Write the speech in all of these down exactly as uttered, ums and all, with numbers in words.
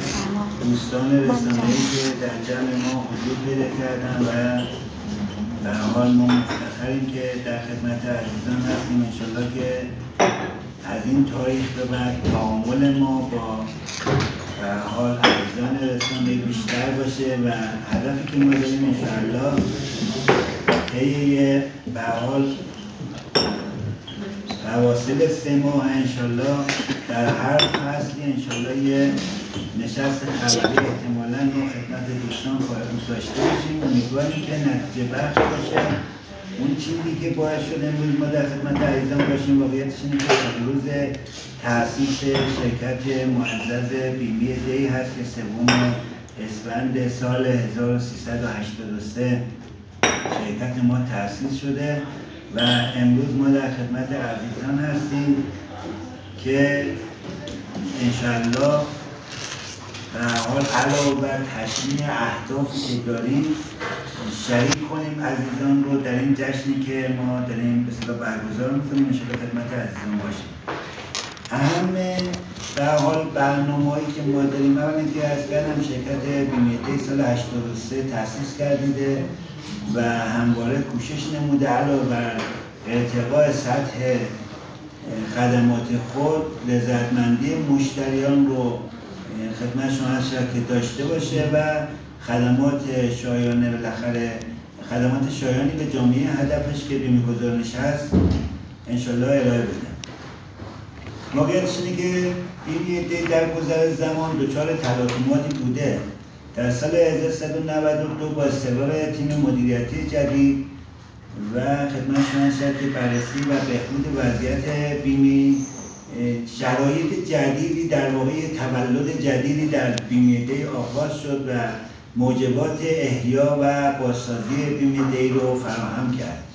دوستان رسانه‌ای که در جمع ما حضور پیدا کردن و در حال ما مفتخریم که در خدمت عزیزان هستیم. انشالله که از این تاریخ به بعد تعامل ما با در حال عزیزان رسانه‌ای بیشتر باشه و هدفی که ما داریم انشالله طی به حال فواصل سه ماه انشالله در هر فصلی انشالله یه نشست خبری احتمالاً ما خدمت دوستان خواهیم داشته باشیم. امیدواریم که نتیجه بخش باشه. اون چیزی که باعث شده امروز ما در خدمت عزیزان باشیم واقعیتش اینه که روز تأسیس شرکت معزز بیمی دی هست که سوم اسفند سال هزار و سیصد و هشتاد و سه شرکت ما تأسیس شده و امروز ما در خدمت عزیزان هستیم که انشالله در حال علاوه بر تشکیل اهدافی که داریم شریک کنیم عزیزان رو در این جشنی که ما داریم به اصطلاح برگزار می‌کنیم. انشالله خدمت عزیزان باشیم. اهم در حال برنامه‌ای که ما داریم، اولا اینکه عرض کردم شرکت بیمه دی سال هشتاد و سه تأسیس کردیده و همواره کوشش نموده علاوه بر ارتقاء سطح خدمات خود لذتمندی مشتریان رو خدمت شما هست که داشته باشه و خدمات شایانه بالاخره خدمات شایانی به جامعه هدفش که بیمه گذارنش هست انشالله ارائه بده. واقعیتش اینه که بیمه دی در گذر زمان دچار تلاطماتی بوده. در سال هزار و سیصد و نود و دو با استقرار تیم مدیریتی جدید و خدمت شما هست که بررسی و بهبود وضعیت بیمه شرایط جدیدی در واقع تولد جدیدی در بیمه دی آغاز شد و موجبات احیا و بازسازی بیمه دی رو فراهم کرد.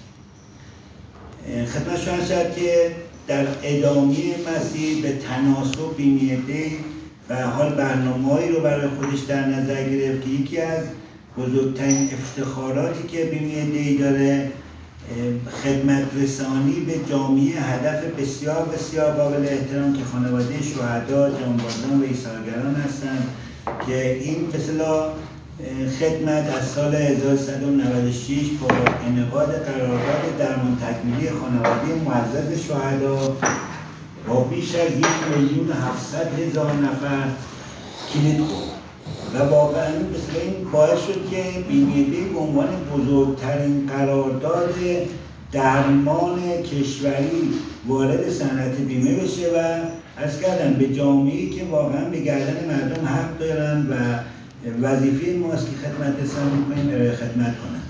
خدمت شما هست که در ادامه مسیر به تناسب بیمه دی و حال برنامه‌ای رو برای خودش در نظر گرفت که یکی از بزرگترین افتخاراتی که بیمه دی داره خدمت رسانی به جامعه هدف بسیار بسیار قابل احترام که خانواده شهدا، جانبازان و ایثارگران هستند که این به اصطلاح خدمت از سال هزار و سیصد و نود و شش با انعقاد قرارداد درمان تکمیلی خانواده معزز شهدا با بیش از یک میلیون و هفتصد هزار نفر کلید خورد و واقعا این باعث شد که بیمه دی به عنوان بزرگترین قرارداد درمان کشوری وارد صنعت بیمه بشه و عرض کردم به جامعه‌ای که واقعا به گردن مردم حق دارن و وظیفه ماست که خدمت رسانی می‌کنیم ارائه خدمت کنن.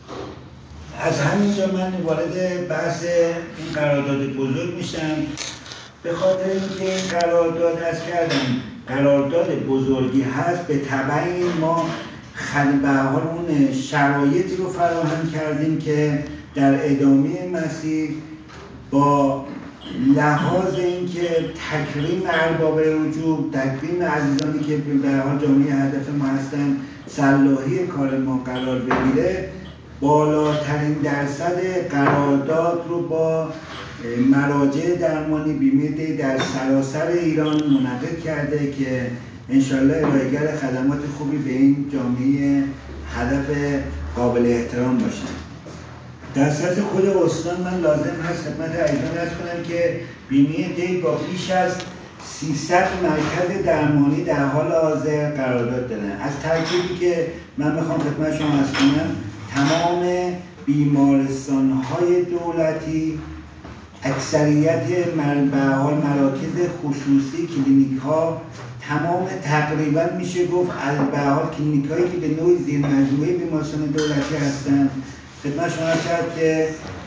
از همینجا من وارد بحث این قرارداد بزرگ میشم به خاطر اینکه این قرارداد از کردم قرارداد بزرگی هست. به تبع ما به حال اون شرایطی رو فراهم کردیم که در ادامه مسیر با لحاظ اینکه تکریم ارباب رجوع، تکریم عزیزانی که به حال جامعه هدف ما هستن صلاحی کار ما قرار بگیره بالاترین درصد قرارداد رو با مراجع درمانی بیمه دی در سراسر ایران منعقد کرده که انشالله ارائه‌گر خدمات خوبی به این جامعه هدف قابل احترام باشند. در سطح خود استان من لازم هست خدمت عزیزان عرض کنم که بیمه دی با بیش از سیصد مرکز درمانی در حال حاضر قرارداد دارن. از ترکیبی که من میخوام خدمت شما عرض کنم تمام بیمارستان‌های دولتی، اکثریت به حال مراکز خصوصی، کلینیک ها، تمام تقریبا میشه گفت به حال کلینیک هایی که به نوعی زیر مجموعه بیمارستان دولتی هستن خدمت شما هست که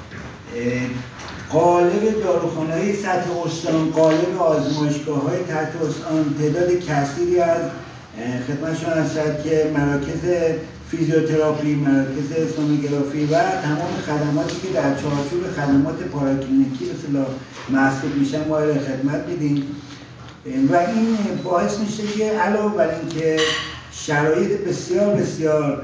قالب داروخانه‌های سطح استان، قالب آزمایشگاه‌های تحت استان، تعداد کثیری از خدمت شما هست که مراکز فیزیوتراپی، مراکز سونوگرافی و تمام خدماتی که در چارچوب خدمات پاراکلینیکی اصطلاح محسوب میشن ما ارائه خدمت میدیم و این باعث میشه که علاوه بر اینکه شرایط بسیار بسیار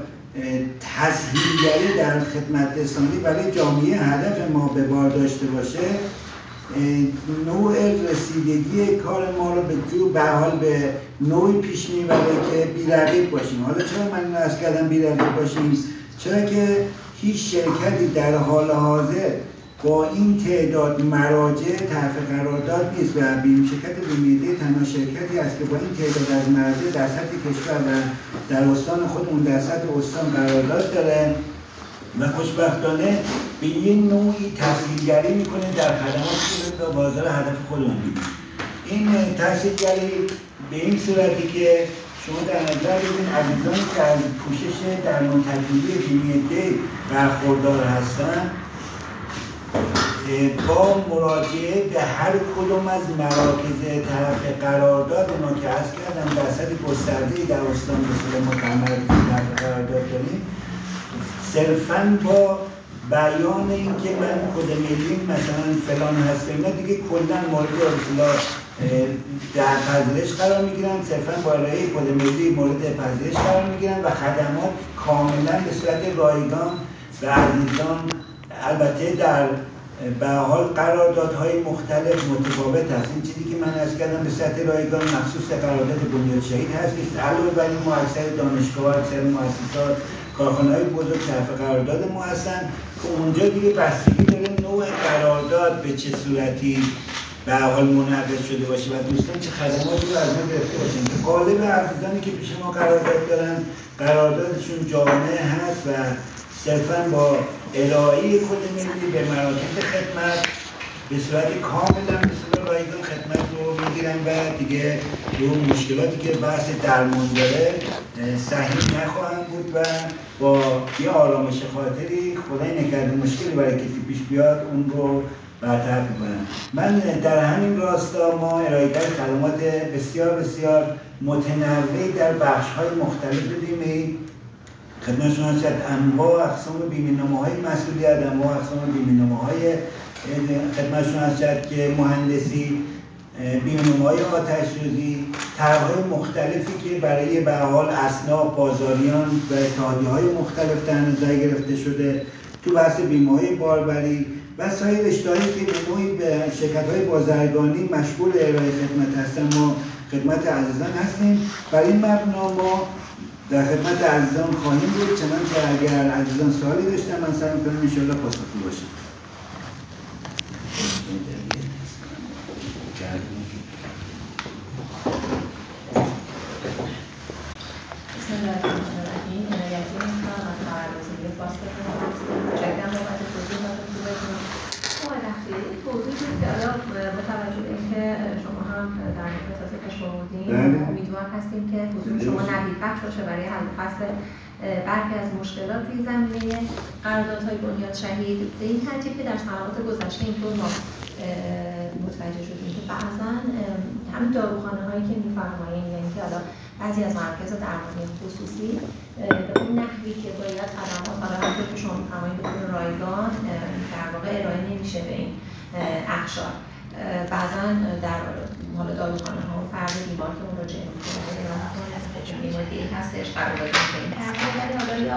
تسهیلگری در خدمت رسانی برای جامعه هدف ما به بار داشته باشه نوع رسیدگی کار ما رو به جو به حال به نوعی پیش میبره که بی‌رقیب باشیم. حالا چرا من اینو عرض کردم بی‌رقیب باشیم؟ چرا که هیچ شرکتی در حال حاضر با این تعداد مراجع طرف قرارداد نیست و بیم شرکت بیمه‌ای تنها شرکتی است که با این تعداد از مراجع در سطح کشور و در استان خودمون در سطح استان قرارداد داره و خوشبختانه به یه نوعی تسهیلگری میکنه در خدماتی که به بازار هدف خودمون میدیم. این تسهیلگری به این صورتی که شما در نظر بگیرید عزیزانی که از پوشش در منتقلی بیمه‌ای برخوردار هستن با مراجعه به هر کدوم از مراکز طرف قرارداد ما که عرض کردم در سطح گسترده‌ای در استان به صورت متمرکز طرف قرارداد داریم، صرفاً با بیان اینکه من کد ملی مثلا فلان هست اینا دیگه کلاً مورد اصلاح در پذیرش قرار میگیرن، صرفاً با ارائه کد ملی مورد پذیرش قرار میگیرن و خدمات کاملاً به صورت رایگان و عزیزان البته در به حال قراردادهای مختلف متفاوت هست. این چیزی که من عرض کردم به سطح رایگان مخصوص قرارداد بنیاد شهید هست که علاوه بر این ما اکثر دانشگاه، اکثر مؤسسات، کارخانه‌های بزرگ طرف قرارداد ما هستن که اونجا دیگه بستگی داره نوع قرارداد به چه صورتی به حال منعقد شده باشه و دوستان چه خدماتی رو از ما گرفته باشن که غالب عزیزانی که پیش ما قرارداد دارن قراردادشون جامع هست و صرفاً با ارائه کد ملی به مراکز خدمت به صورت کاملا به صورت رایگان خدمت رو میگیرن و دیگه اون مشکلاتی که بحث درمان داره صحیح نخواهند بود و با یه آرامش خاطری خدای نکرده مشکلی برای کسی پیش بیاد اون رو برطرف میکنن. من در همین راستا ما ارائه‌گر خدمات بسیار بسیار متنوعی در بخش‌های مختلف بیمه‌ای خدمت شما هست. انواع اقسام بیمه‌نامه‌های مسئولیت، انواع اقسام بیمه‌نامه‌های خدمت شما هست که مهندسی، بیمه‌نامه‌های آتش‌سوزی، طرح‌های مختلفی که برای به حال اصناف، بازاریان و اتحادیه‌های مختلف در نظر گرفته شده. تو بحث بیمه‌های باربری و سایر رشته‌هایی که به نوعی به شرکت‌های بازرگانی مشغول ارائه خدمت هستن ما خدمت عزیزان هستیم. برای این مبنا ما در خدمت عزیزان خواهیم بود، چنانچه اگر عزیزان سوالی داشتن من سعی می‌کنم ان شاءالله پاسخگو باشم. بسم الله الرحمن الرحیم. عنایتی می‌کنم از خبررسانی فارس بفرمایید. متشکرم بابت توضیحاتتون. خوبتون. آقای لختی توضیح بدید که حالا با توجه به اینکه شما هم در مورد تازه کشور بودین امیدوار هستیم که حضور شما نوید بخش باشه برای حل و فصل برخی از مشکلات توی زمینه قراردادهای بنیاد شهید. به این ترتیب که در سنوات گذشته اینطور ما متوجه شدیم که بعضا همین داروخانه هایی که می‌فرمایید یعنی که حالا بعضی از مراکز درمانی خصوصی به اون نحوی که باید خدمات حالا همونطور که شما می‌فرمایید به طور رایگان در واقع ارائه نمیشه به این اقشار. بعضا در حالا داروخانه ها فرد بیمار که مراجعه می‌کنه بیماری هستش قرارداد می‌کنه ولی حالا یا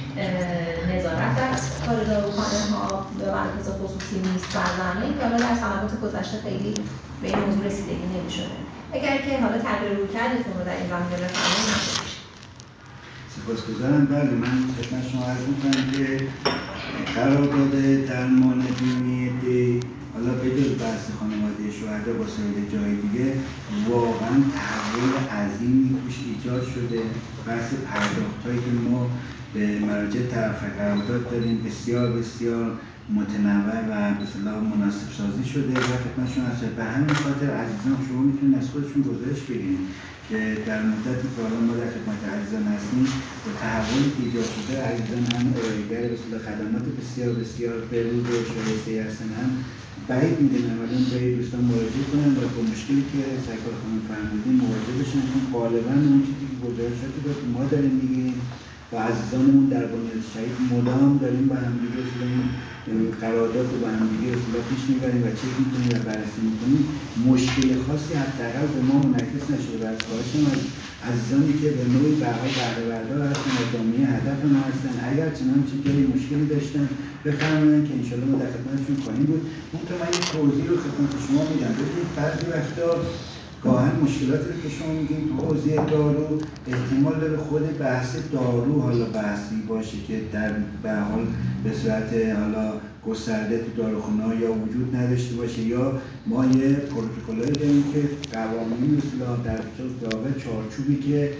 نظارت در کار داروخانه ها به مراکز خصوصی نیست فرزانه که حالا در سنوات گذشته خیلی به این موضوع رسیدگی نمی‌شده. اگر که حالا تغییر رویکردتون رو در این زمینه بفرمایید نمیشه. سپاسگزارم. بله من خدمت شما عرض می‌کنم که قرارداد درمان بیمه‌ای حالا به جز بحث خانواده شهدا با سایر جای دیگه واقعا تحول عظیمی توش ایجاد شده. بحث پرداخت‌هایی که ما به مراجع طرف قرارداد داریم بسیار بسیار متنوع و به اصطلاح مناسب سازی شده و خدمتشون هست. به همین خاطر عزیزان شما میتونید از خودشون گزارش بگیرید که در مدتی که حالا ما در خدمت عزیزان هستیم با تحولی که ایجاد شده عزیزان هم ارائه‌گر به اصطلاح خدمات بسیار بسیار به‌روز و شایسته‌ای هستن هم بعید می‌دونم الان به دوستان مراجعه کنن و با مشکلی که سرکار خانم فرمودین مواجه بشن چون غالبا اون چیزی که گزارشاتی که ما داریم میگیم و عزیزانمون در بنیاد شهید مدام داریم با هم دیگه قرارداد رو با هم دیگه اصطلاح پیش میبریم و چک میکنیم و بررسی میکنیم. مشکل خاصی حداقل به ما منعکس نشده و از خواهشم از عزیزانی که به نوعی بهای بهره بردار هستن و جامعه هدف ما هستن، اگر چنانچه جایی مشکلی داشتن بفرمایید که انشالله ما در خدمتشون خواهیم بود. منتها من یک توضیح رو خدمت شما میدم. ببینید بعضی وقتا گاهن مشکلاتی رو که شما میگین تو حوزه دارو احتمال داره خود بحث دارو حالا بحثی باشه که در به حال به صورت حالا گسترده تو داروخونه‌ها یا وجود نداشته باشه، یا ما یه پروتکل‌هایی داریم که قوانین اصلاح در واقع چارچوبی که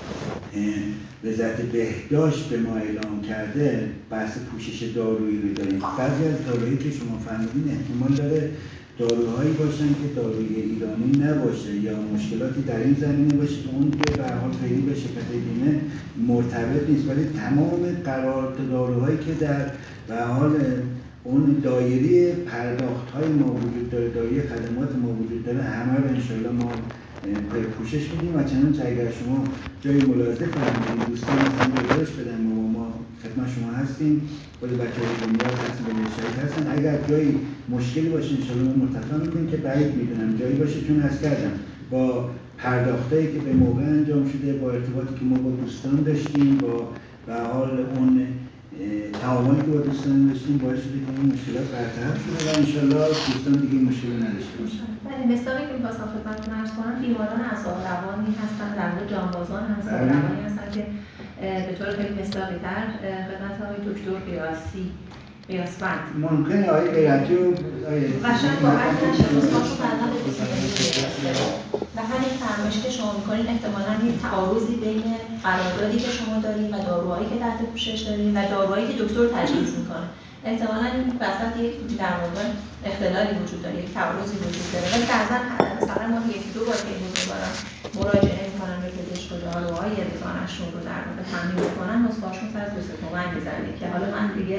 وزارت بهداشت به ما اعلام کرده بحث پوشش دارویی رو داریم. بعضی از دارویی که شما فهمیدین احتمال داره داروهایی باشن که داروی ایرانی نباشه یا مشکلاتی در این زمینه باشه که اون که به هر حال خیلی به شرکت بیمه مرتبط نیست، ولی تمام قرارداد داروهایی که در به هر حال اون دایره پرداخت‌های ما وجود داره، دایره خدمات ما وجود داره، همه رو انشالله ما به پوشش میدیم و چنانچه اگر شما جایی ملاحظه فرمودین دوستان هستن گزارش بدن و ما خدمت شما هستیم، خود بچه‌های بنیاد هستن و شهید هستن. اگر جایی مشکلی باشه انشالله ما مرتفع میکنیم که بعید میدونم جایی باشه، چون عرض کردم با پرداختایی که به موقع انجام شده، با ارتباطی که ما با دوستان داشتیم، با به حال اون تعاملی که با دوستان داشتیم باعث شده که این مشکلات برطرف شده و انشالله دوستان دیگه مشکلی نداشته باشن. بله، مثالی که می‌خواستم خدمتتون عرض کنم بیماران اعصاب روانی هستن، در واقع جانبازان اعصاب روانی هستن که به طور خیلی مثالی‌تر خدمت آقای دکتر قیاسی قیاسفند ممکنه آقای غیرتی رو قشنگ باور نشه مصطفی بعدا بپرسید و همین فرمایشی که شما می‌کنید احتمالاً یک تعارضی بین قراردادی که شما دارید و داروهایی که تحت پوشش دارید و داروهایی که دکتر تجویز می‌کنه. احتمالاً این وسط یک در واقع اختلالی وجود داره، یک تعارضی وجود داره. ولی بعضا مثلا ما یک دو بار که می‌برن مراجعه می‌کنن به پزشک و داروهای روزانه‌شون رو در واقع تامین می‌کنن، مصباحشون سر از دو سه تومن می‌زنه که حالا من دیگه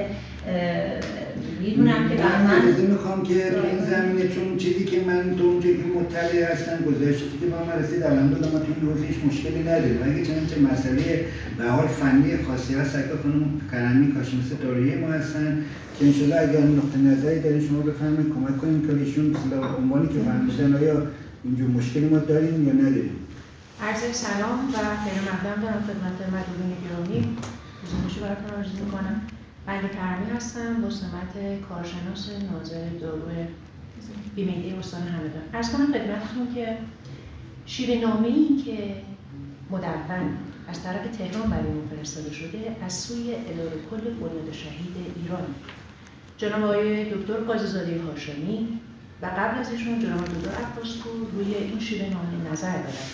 میدونم که بعضا اجازه می‌خوام که تو این زمینه، چون چیزی که من تو اونجایی که مطلع هستم گزارشاتی که با من رسید الحمدلله ما تو این حوزه هیچ مشکلی نداریم. اگه چنانچه مسئله به حال فنی خاصی هست اگه خانم کرمی کارشناس دارویی ما هستن که انشالله اگر نقطه نظری دارین شما بفرمایید کمک کنیم که ایشون مثلا عنوانی که فرمودن آیا اینجور مشکلی ما داریم یا نداریم. عرض سلام و خیر مقدم دارم خدمت مدیران گرامی. گزارشی براتون عرض می‌کنم. بنده کرمی هستم با سمت کارشناس ناظر دارو بیمه‌ای استان همدان. عرض کنم خدمتتون که شیوه‌نامه‌ای که مدون از طرف تهران برای ما فرستاده شده از سوی اداره کل بنیاد شهید ایران جناب آقای دکتر قاضی‌زاده هاشمی و قبل از ایشون جناب دکتر عباسپور روی این شیوه‌نامه نظر دادن.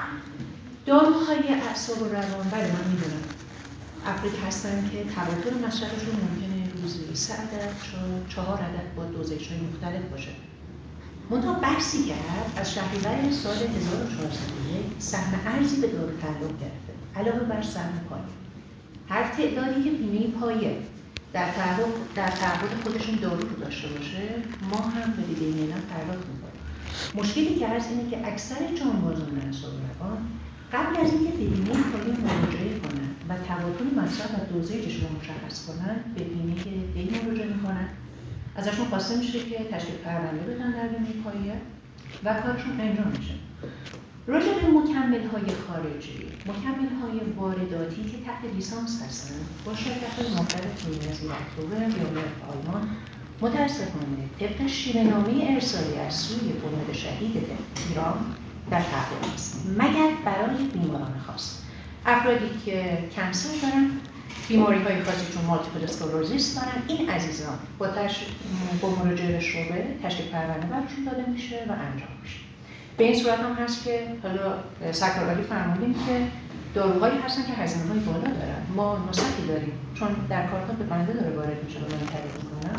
داروهای اعصاب و روان بله من میدونم افراد هستن که تواتر مصرفشون ممکنه روزی سه عدد چهار عدد با دوزش‌های مختلف باشه. منتها بحثی کرد از شهریور سال هزار و چهارصد و یک سهم ارزی به دارو تعلق گرفته علاوه بر سهم پایه. هر تعدادی که بیمه پایه در تعهد در تعهد خودشون دارو رو داشته باشه ما هم به بیمه اینا پرداخت می‌کنیم. مشکلی که هست اینه که اکثر جانبازان اعصاب روان قبل از اینکه به بیمه پایه مراجعه کنن و تواتر مصرف و دوزیجشون رو مشخص کنن به بیمه دی مراجعه می‌کنن. ازشون خواسته میشه که تشکیل پرونده بدن در بیمه پایه و کارشون انجام میشه. راجع به مکمل‌های خارجی، مکمل‌های وارداتی که تحت لیسانس هستن با شرکت‌های مختلف مثل اکتبر یا آلمان متأسفانه طبق شیوه‌نامه ارسالی از سوی بنیاد شهید ایران در تعهد است مگر برای بیماران خاص. افرادی که کنسر دارن، بیماری‌های خاصی چون مالتیپل اسکلروزیس دارن، این عزیزان با تش... با مراجعه به شعبه تشکیل پرونده براشون داده میشه و انجام میشه. به این صورت هم هست که حالا سرکارعالی فرمودیم که داروهایی هستن که هزینه‌های بالا دارن. ما نسخی داریم چون در کارتا به بنده داره وارد میشه و من تعریف میکنم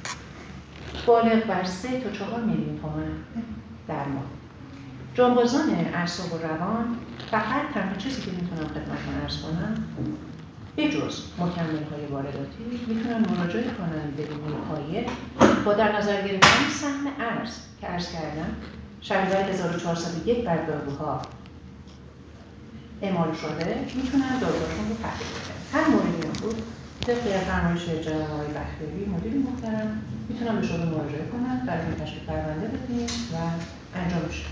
بالغ بر سه تا چهار میلیون تومان در ماه. جانبازان اعصاب و روان فقط تنها چیزی که میتونم خدمتتون عرض کنم بجز مکمل‌های وارداتی میتونن مراجعه کنن به بیمه پایه با در نظر گرفتن سهم ارز که عرض کردم شهریور هزار و چهارصد و یک بر داروها اعمال شده میتونن داروهاشون رو تحویل بدن. هر موردی هم بود طبق فرمایش جناب آقای بختیاری مدیر محترم میتونن به شما مراجعه کنن، برای تشکیل پرونده بدیم و انجام بشه.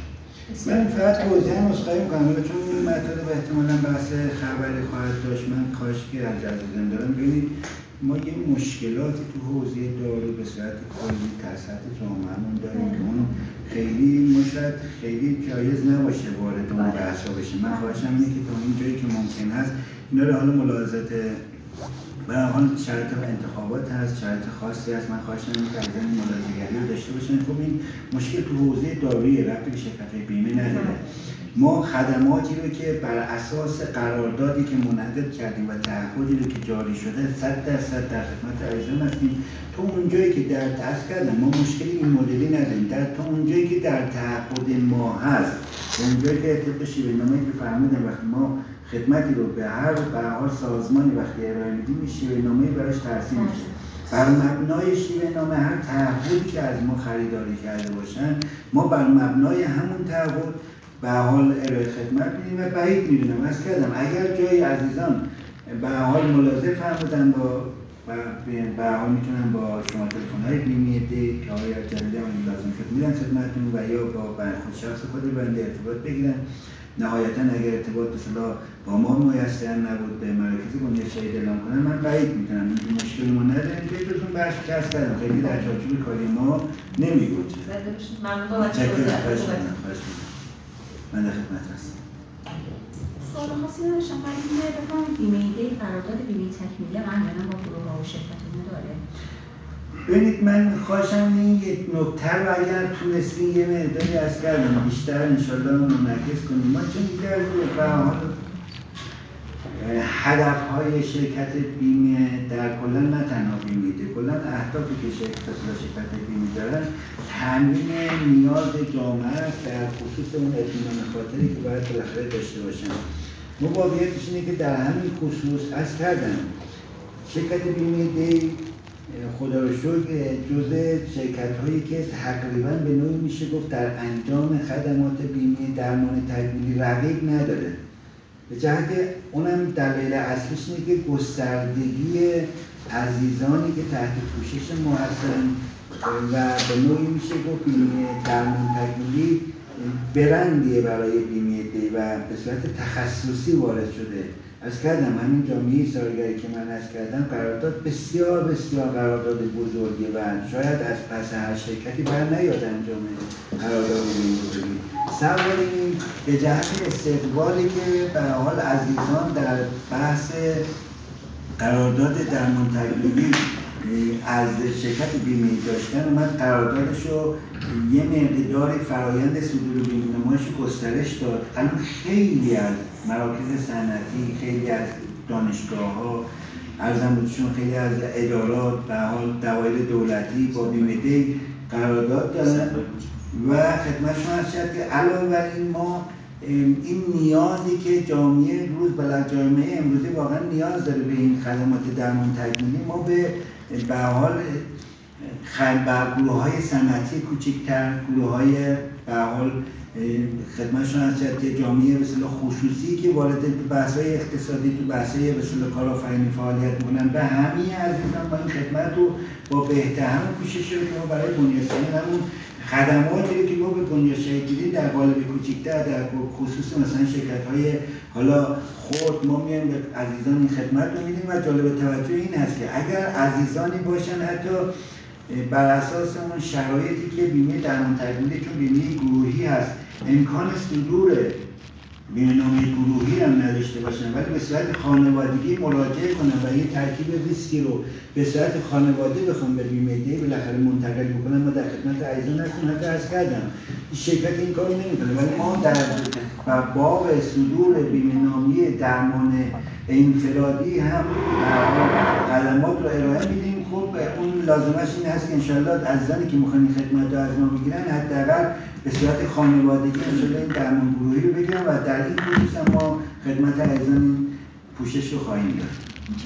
من فقط توضیح نسخه میکنم چون این مطالب احتمالاً بحث خبری خواهد داشت. من خواهش که از عزیزان دارم ببینید ما یه مشکلاتی تو حوزه دارو به صورت کلی در سطح جامعه‌مون داریم که اون خیلی مشاید خیلی جایز نباشه وارد اون بحثا بشه. من خواهشم اینه که تا این جایی که ممکن هست اینا رو حالا ملاحظات و حال شرط انتخابات هست، شرط خاصی هست، من خواهشم اینه که عزیزان ملاحظه‌گری رو داشته باشن. خب این مشکل تو حوزه دارویی ربطی به شرکت‌های بیمه نداره. ما خدماتی رو که بر اساس قراردادی که منعقد کردیم و تعهدی رو که جاری شده صد درصد در خدمت عزیزان هستیم. تا اونجایی که در تعهد کردن ما مشکلی این مدلی نداریم. در تا اونجایی که در تعهد ما هست، اونجایی که طبق شیوه‌نامه‌ای که فرمودن وقتی ما خدمتی رو به هر به هر سازمانی وقتی ارائه میدیم شیوه‌نامه‌ای براش ترسیم میشه. بر مبنای شیوه‌نامه هر تعهدی که از ما خریداری کرده باشن ما بر مبنای همون تعهد به حال ارائه خدمت میدیم و بعید میدونم از کردم اگر جای عزیزان به حال ملاحظه فرمودن با به حال میتونن با شما تلفن‌های بیمه دی که آقای جلیلی هم لازم شد میرن خدمتتون و یا با خود شخص خود بنده ارتباط بگیرن. نهایتا اگر ارتباط به اصطلاح با ما میسر نبود به مراکز بنیاد شهید اعلام کنن من بعید میتونم این مشکلی ما نداریم که جز اون بحث که از کردم خیلی در چارچوب کاری ما نمیگوجه. ممنون بابت توضیحات. من در خدمت هستم. سوال خاصی نداشتم ولی اینه بفرمایید بیمه دی قرارداد بیمه تکمیلی معمولا با گروه‌ها و شرکت‌ها داره. ببینید من خواهشم این یک نکته رو اگر تونستین یه مقداری از کردم بیشتر انشالله منعکس کنیم. ما چون دیگه از هدف‌های شرکت بیمه در کلا نه تنها بیمه دی کلا اهدافی که شرکت شرکت بیمه دارن تامین نیاز جامعه است در خصوص اون اطمینان خاطری که باید بالاخره داشته باشن. موقعیتش اینه که در همین خصوص از کردن شرکت بیمه دی خدا رو شکر جزء شرکت‌هایی که تقریباً به نوعی میشه گفت در انجام خدمات بیمه درمان تکمیلی رقیب نداره. به جهت اونم دلیل اصلیش اینه که گستردگی عزیزانی که تحت پوشش ما هستن و به نوعی میشه گفت بیمه درمان تکمیلی برندیه برای بیمه دی و به صورت تخصصی وارد شده. از کردم همین جامعه ایثارگری که من از کردم قرارداد بسیار بسیار قرارداد بزرگی و شاید از پس هر شرکتی بر نیاد انجام قرارداد این بزرگی. سوال این به جهت استقبالی که به حال عزیزان در بحث قرارداد درمان تکمیلی از شرکت بیمه داشتن اومد قراردادش رو یه مقداری فرایند صدور بیمه‌نامه‌اش گسترش داد. الان خیلی از مراکز صنعتی، خیلی از دانشگاه‌ها، ارزم بودشون خیلی از ادارات به حال دوایر دولتی با بیمه دی قرارداد دارن و خدمتشون هست که علاوه بر این ما این نیازی که جامعه روز بلد جامعه امروزی واقعا نیاز داره به این خدمات درمان تکمیلی ما به به حال گروه‌های صنعتی کوچکتر، گروه‌های به حال خدمتشون هست که جامعه به اصطلاح خصوصی که وارد تو بحث‌های اقتصادی تو بحث‌های به اصطلاح کارآفرینی فعالیت می‌کنن به همین عزیزان با این خدمت رو با بهترین کوششی رو که ما برای بنیادسازی همون خدماتی رو که ما به بنیاد شهید در قالب کوچکتر در خصوص مثلا شرکت‌های حالا خود ما میایم به عزیزان این خدمت رو میدیم و جالب توجه این هست که اگر عزیزانی باشن حتی بر اساس اون شرایطی که بیمه درمان تکمیلی چون بیمه گروهی هست امکان صدور بیمه‌نامه گروهی هم نداشته باشن ولی به صورت خانوادگی مراجعه کنن و یه ترکیب ریسکی رو به صورت خانواده بخوام به بیمه دی بالاخره منتقل بکنن. ما در خدمت عزیزان هستیم حتی عرض کردم این شرکت این کارو نمی‌کنه ولی ما در باب صدور بیمه‌نامه درمان انفرادی هم خدمات رو ارائه میدیم. خب اون لازمش این هست که انشالله عزیزانی که میخوان این خدمات رو از ما بگیرن حداقل به صورت خانوادگی انشالله این درمان گروهی رو بگیرن و در این خصوص هم ما خدمت عزیزان این پوشش رو خواهیم داد.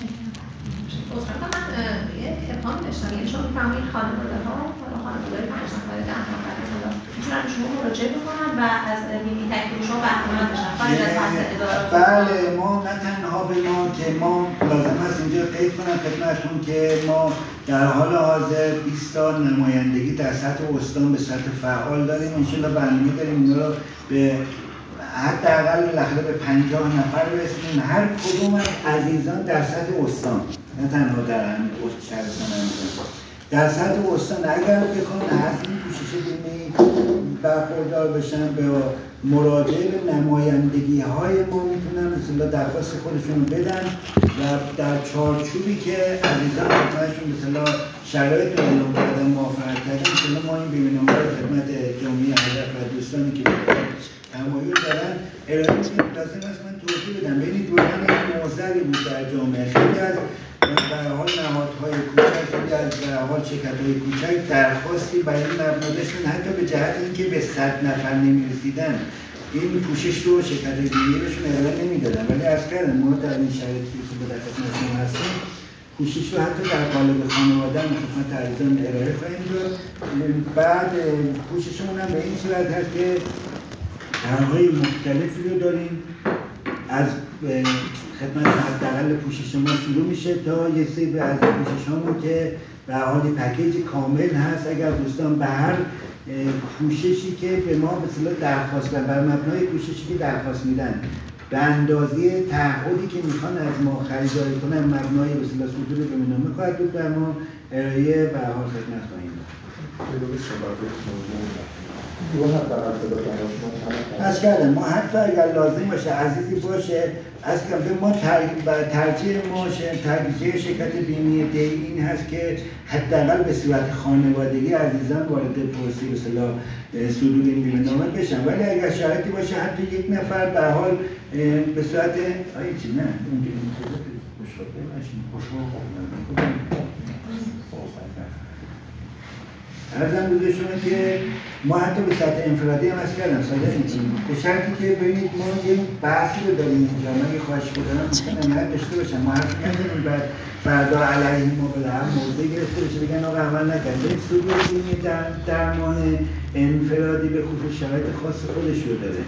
اصلا من یه ابهام داشتم یعنی شما میفرمایید خانواده‌ها حالا خانواده‌های پنج نفره ده نفره حالا میتونن به شما مراجعه بکنن و از بیمه تکمیلی شما بهره‌مند بشن خارج از بحث ادارات. بله ما نه تنها انتخاب ما که ما لازم است اینجا قید کنم خدمتتون که ما در حال حاضر بیست تا نمایندگی در سطح استان به سطح فعال داریم. انشالله برنامه داریم اینا رو به حداقل بالاخره به پنجاه نفر برسونیم، هر کدوم از عزیزان در سطح استان، نه تنها در همین شهرستان همیزان، در سطح استان اگر بخوان از این پوشش بیمه‌ای برخوردار بشن به مراجعه به نمایندگی های ما میتونن مثلا درخواست خودشون رو بدن و در چارچوبی که عزیزان خدمتشون مثلا شرایط رو اعلام کردن موافقت کردن مثلا ما این بیمه‌نامه رو خدمت جامعه هدف و دوستانی که تمایل دارن ارائه می‌کنیم. لازم است من توضیح بدم ببینید دوران این موضوعی بود در جامعه، خیلی از به حال نهادهای کوچک، خیلی از به حال شرکت‌های کوچک درخواستی برای این مبنا داشتن حتی به جهت اینکه به صد نفر نمی‌رسیدن این پوشش رو شرکت‌های بیمه‌ای بهشون ارائه نمی‌دادن، ولی عرض کردم ما در این شرایطی که در خدمت شما هستیم پوشش رو حتی در قالب خانواده هم خدمت عزیزان ارائه خواهیم داد. بعد پوششمون هم به این صورت هست که طرح‌های مختلفی رو داریم، از خدمت حداقل پوشش ما شروع میشه تا یه سری از پوشش‌هامون که به حال پکیج کامل هست. اگر دوستان به هر پوششی که به ما به اصطلاح درخواست کردن بر مبنای پوششی که درخواست میدن به اندازه تعهدی که میخوان از ما خریداری کنن مبنای به اصطلاح صدور بیمه‌نامه خواهد بود و ما ارائه به حال خدمت خواهیم داد. از کردم ما حتی اگر لازم باشه عزیزی باشه از کردم ما ترجیح ما ترجیح شرکت بیمه دی این هست که حداقل به صورت خانوادگی عزیزان وارد پروسه به اصطلاح صدور این بیمه‌نامه بشن، ولی اگر شرایطی باشه حتی یک نفر به حال به صورت آیه چی نه اونجوری میشه مشابه ماشین خوشو عرضم بوده شما که ما حتی به سطح انفرادی هم از کردم ساده میکنیم به شرطی که ببینید ما یه بحثی رو داریم اینجا، من یه خواهش کنم نمیت داشته باشم، ما حرف نداریم بعد فردا علیه ما به هم موضوع گرفته بشه بگن آقا عمل نکرده صدور بیمه در درمان انفرادی به خصوص شرایط خاص خودش رو داره.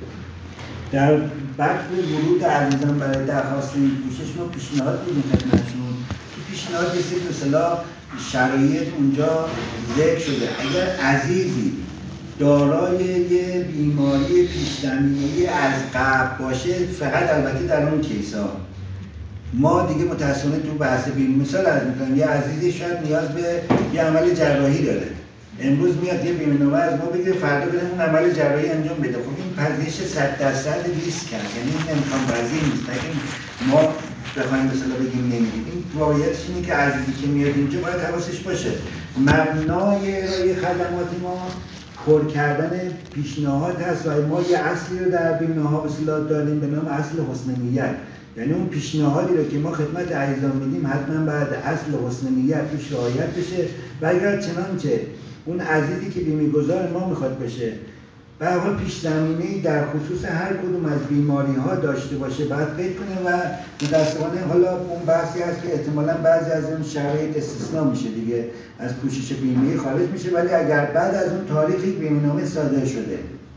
در وقت ورود عزیزان برای درخواست این پوشش ما پیشنهاد بودیم خدمتشون، پیشنهاد رسید مثلا شرایط اونجا ذکر شده اگر عزیزی دارای یه بیماری پیش‌زمینه‌ای از قبل باشه، فقط البته در اون کیسا ما دیگه متأسفانه تو بحث بیمه مثال عرض می‌کنم یه عزیزی شاید نیاز به یه عمل جراحی داره، امروز میاد یه بیمه‌نامه از ما بگیره فردا بره اون عمل جراحی انجام بده، خب این پذیرش صد درصد ریسک هست، یعنی این امکان پذیر نیست. اگه ما بخوایم مثلا بگیم نمیدیم این واقعیتش اینه که عزیزی که میاد اینجا باید حواسش باشه مبنای ارائه خدمات ما پر کردن پیشنهاد هست و ما یه اصلی رو در بیمه‌ها به اصطلاح داریم به نام اصل حسن نیت، یعنی اون پیشنهادی رو که ما خدمت عزیزان میدیم حتما بعد اصل حسن نیت توش رعایت بشه و اگر چنانچه اون عزیزی که بیمه‌گذار ما میخواد بشه به هر حال پیش زمینه‌ای در خصوص هر کدوم از بیماری‌ها داشته باشه باید قید کنه و متأسفانه حالا اون بحثی هست که احتمالاً بعضی از اون شرایط استثناء میشه دیگه از پوشش بیمه‌ای خارج میشه، ولی اگر بعد از اون تاریخی بیمه‌نامه صادر شده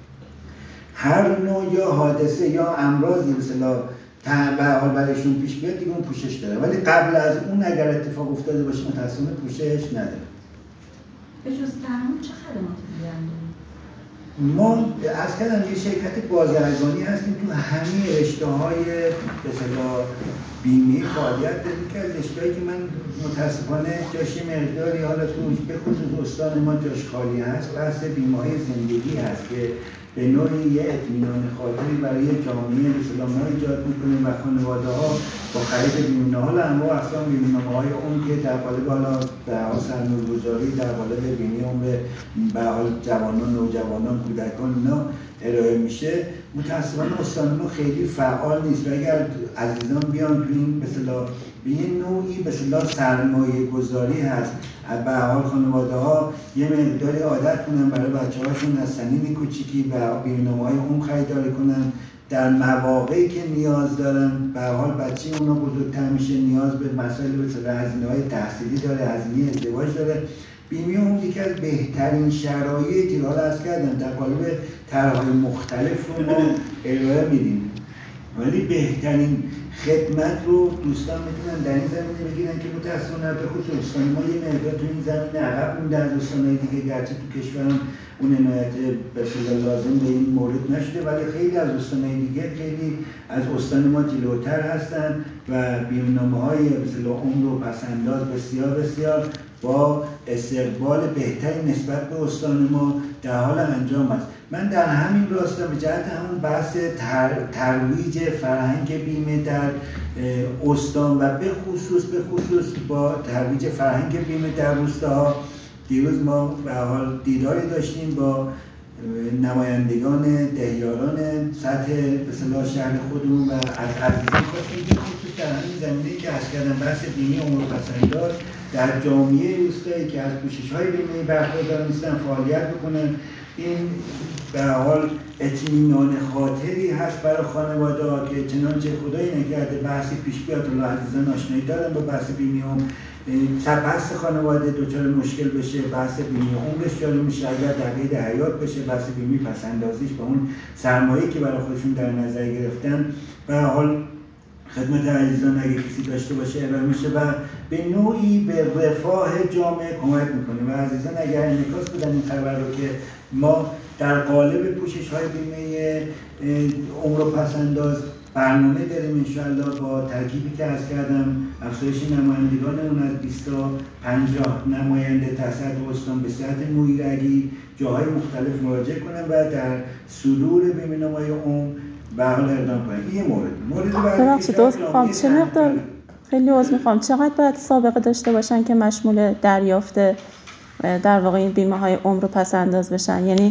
هر نوع یا حادثه یا امراضی به اصطلاح به هر حال برایشون پیش بیاد دیگه اون پوشش داره، ولی قبل از اون اگر اتفاق افتاده باشه متأسفانه پوشش نداره. به جز درمان چه خدماتی دیگه داریم؟ ما از کردم یه شرکت بازرگانی هستیم تو همه رشته‌های به اصطلاح بیمه فعالیت داریم که از رشته‌هایی که من متاسفانه جاش مقداری حالا تو به خصوص استان ما جاش خالی هست، بحث بیمه‌های زندگی هست که به نوعی یه اطمینان خاطری برای جامعه اسلام ما ایجاد می‌کنیم و خانواده‌ها با خرید بیمه‌ها حالا انواع اقسام بیمه‌های اون که در قالب حالا در حال سرمایه‌گذاری در قالب بیمه عمر به حال جوانان نوجوانان کودکان اینا ارائه میشه، متأسفانه استان ما خیلی فعال نیست و اگر عزیزان بیان تو این به اصطلاح به یه نوعی به اصطلاح سرمایه گذاری هست به هر حال خانواده‌ها یه مقداری عادت کنن برای بچه‌هاشون از سنین کوچیکی و بیمه‌نامه‌های عموم خریداری کنن در مواقعی که نیاز دارن، به هر حال بچه اونا بزرگتر میشه نیاز به مسائل به اصطلاح هزینه‌های تحصیلی داره، هزینه ازدواج داره، بیمه اون یکی از بهترین شرایطی رو از کردن در قالب طرح‌های مختلف رو ما ارائه میدیم. ولی بهترین خدمت رو دوستان میتونن در این زمینه بگیرن که متأسفانه به خصوص استان ما یه مقدار تو این زمینه عقب مونده از استان‌های دیگه، گرچه تو کشورم اون عنایت به صورت لازم به این مورد نشده، ولی خیلی از استان‌های دیگه خیلی از استان ما جلوتر هستن و بیمه‌نامه‌های مثل عمر و پس‌انداز بسیار بسیار با استقبال بهتری نسبت به استان ما در حال انجام است. من در همین راستا به جهت همون بحث تر، ترویج فرهنگ بیمه در استان و به خصوص به خصوص با ترویج فرهنگ بیمه در روستاها، دیروز ما به حال دیداری داشتیم با نمایندگان دهیاران سطح به اصطلاح شهر خودمون و از عزیزان خواستیم به خصوص در همین زمینه که عرض کردم بحث بیمه عمر و پس‌انداز در جامعه روستایی که از پوشش‌های بیمه برخوردار نیستن فعالیت بکنن. این به حال اطمینان خاطری هست برای خانواده‌ها که چنانچه خدایی نکرده بحثی پیش بیاد، الله عزیزان آشنایی دارن با بحث بیمه هم بحث خانواده دچار مشکل بشه، بحث بیمه عمرش جاری میشه، اگر در قید حیات بشه بحث بیمه پس‌اندازیش با اون سرمایه‌ای که برای خودشون در نظر گرفتن به حال خدمت عزیزان اگه کسی داشته باشه ارائه میشه و به نوعی به رفاه جامعه کمک میکنه. و عزیزان اگر انعکاس بدن این خبر رو که ما در قالب پوشش‌های بیمه عمر و پس‌انداز برنامه داریم انشاءالله با ترکیبی که عرض کردم افزایش نمایندگان اون از بیست تا پنجاه نماینده تا سطح استان به صورت مویرگی جاهای مختلف مراجعه کنن و در صدور بیمه‌نامه‌های عمر به حال اقدام کنن. این مورد مورد بعدی ببخشید دوست می‌خوام چه مقدار خیلی عذر می‌خوام چقدر باید سابقه داشته باشن که مشمول دریافت در واقع این بیمه‌های عمر و پس‌انداز بشن؟ یعنی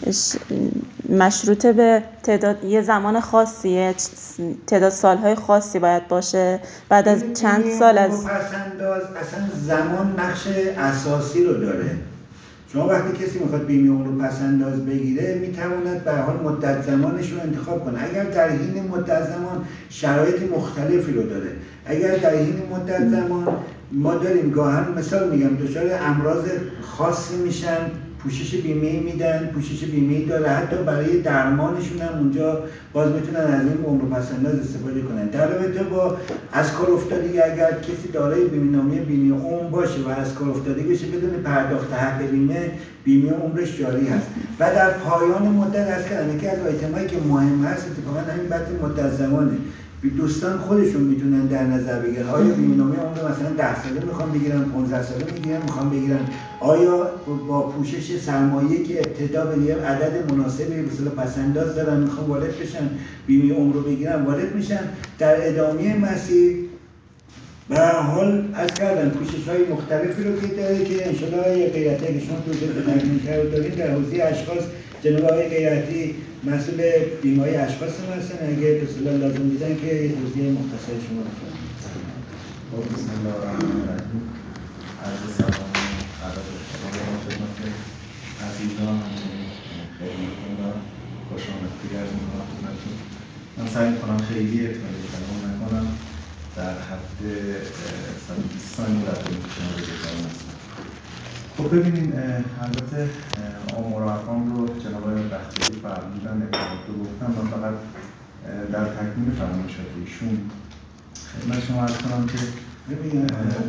مشروطه به تعداد یه زمان خاصیه، تعداد سالهای خاصی باید باشه بعد از چند سال از پس‌انداز اصلا زمان نقش اساسی رو داره. شما وقتی کسی میخواد بیمه عمر رو پس‌انداز بگیره میتواند به هر حال مدت زمانش رو انتخاب کنه. اگر در حین مدت زمان شرایط مختلفی رو داره، اگر در حین مدت زمان ما داریم گاهن مثال میگم دچار امراض خاصی میشن پوشش بیمه‌ای میدن، پوشش بیمه‌ای داره، حتی برای درمانشون هم اونجا باز میتونن از این عمر و پس‌انداز استفاده کنن. در رابطه با از کار افتادگی اگر کسی دارای بیمه‌نامه بیمه عمر باشه و از کار افتاده بشه بدون پرداخت حق بیمه، بیمه عمرش جاری هست. و در پایان مدت از کردن یکی از آیتمایی که مهم هست اتفاقا همین بعد مدت زمانه. دوستان خودشون میتونن در نظر بگیرن آیا بیمه‌نامه عمر مثلا ده ساله میخوام بگیرن، پانزده ساله میگیرن میخوام بگیرن، آیا با پوشش سرمایه‌ای که ابتدا به یه عدد مناسبی مثلا پس‌انداز دارن میخوام وارد بشن بیمه عمر رو بگیرن وارد میشن. در ادامه مسیر به حال از کردن پوشش‌های مختلفی رو که داره که انشالله یه غیرتی که شما توضیح تکمیل کرده دارید در حوزه اشخاص جناب آقای غیرتی مسئول بیمه‌های اشخاص هم هستن، اگه به اصطلاح لازم دیدن که یه توضیح مختصر شما بکنم. بسم الله الرحمن الرحیم. عرض سلام و ادب و خدمت عزیزان خدمتتون و خوش آمدید عرض می‌کنم خدمتتون. من سعی می‌کنم خیلی اطلاعی کلام نکنم، در حد صد و بیست ثانیه در طول شما بگذارم هستم. خب ببینین البته آمار و ارقام رو جناب بختیاری فرمودن اطلاعات رو گفتم، من فقط در تکمیل فرمایشات ایشون خدمت شما عرض کنم که ببینین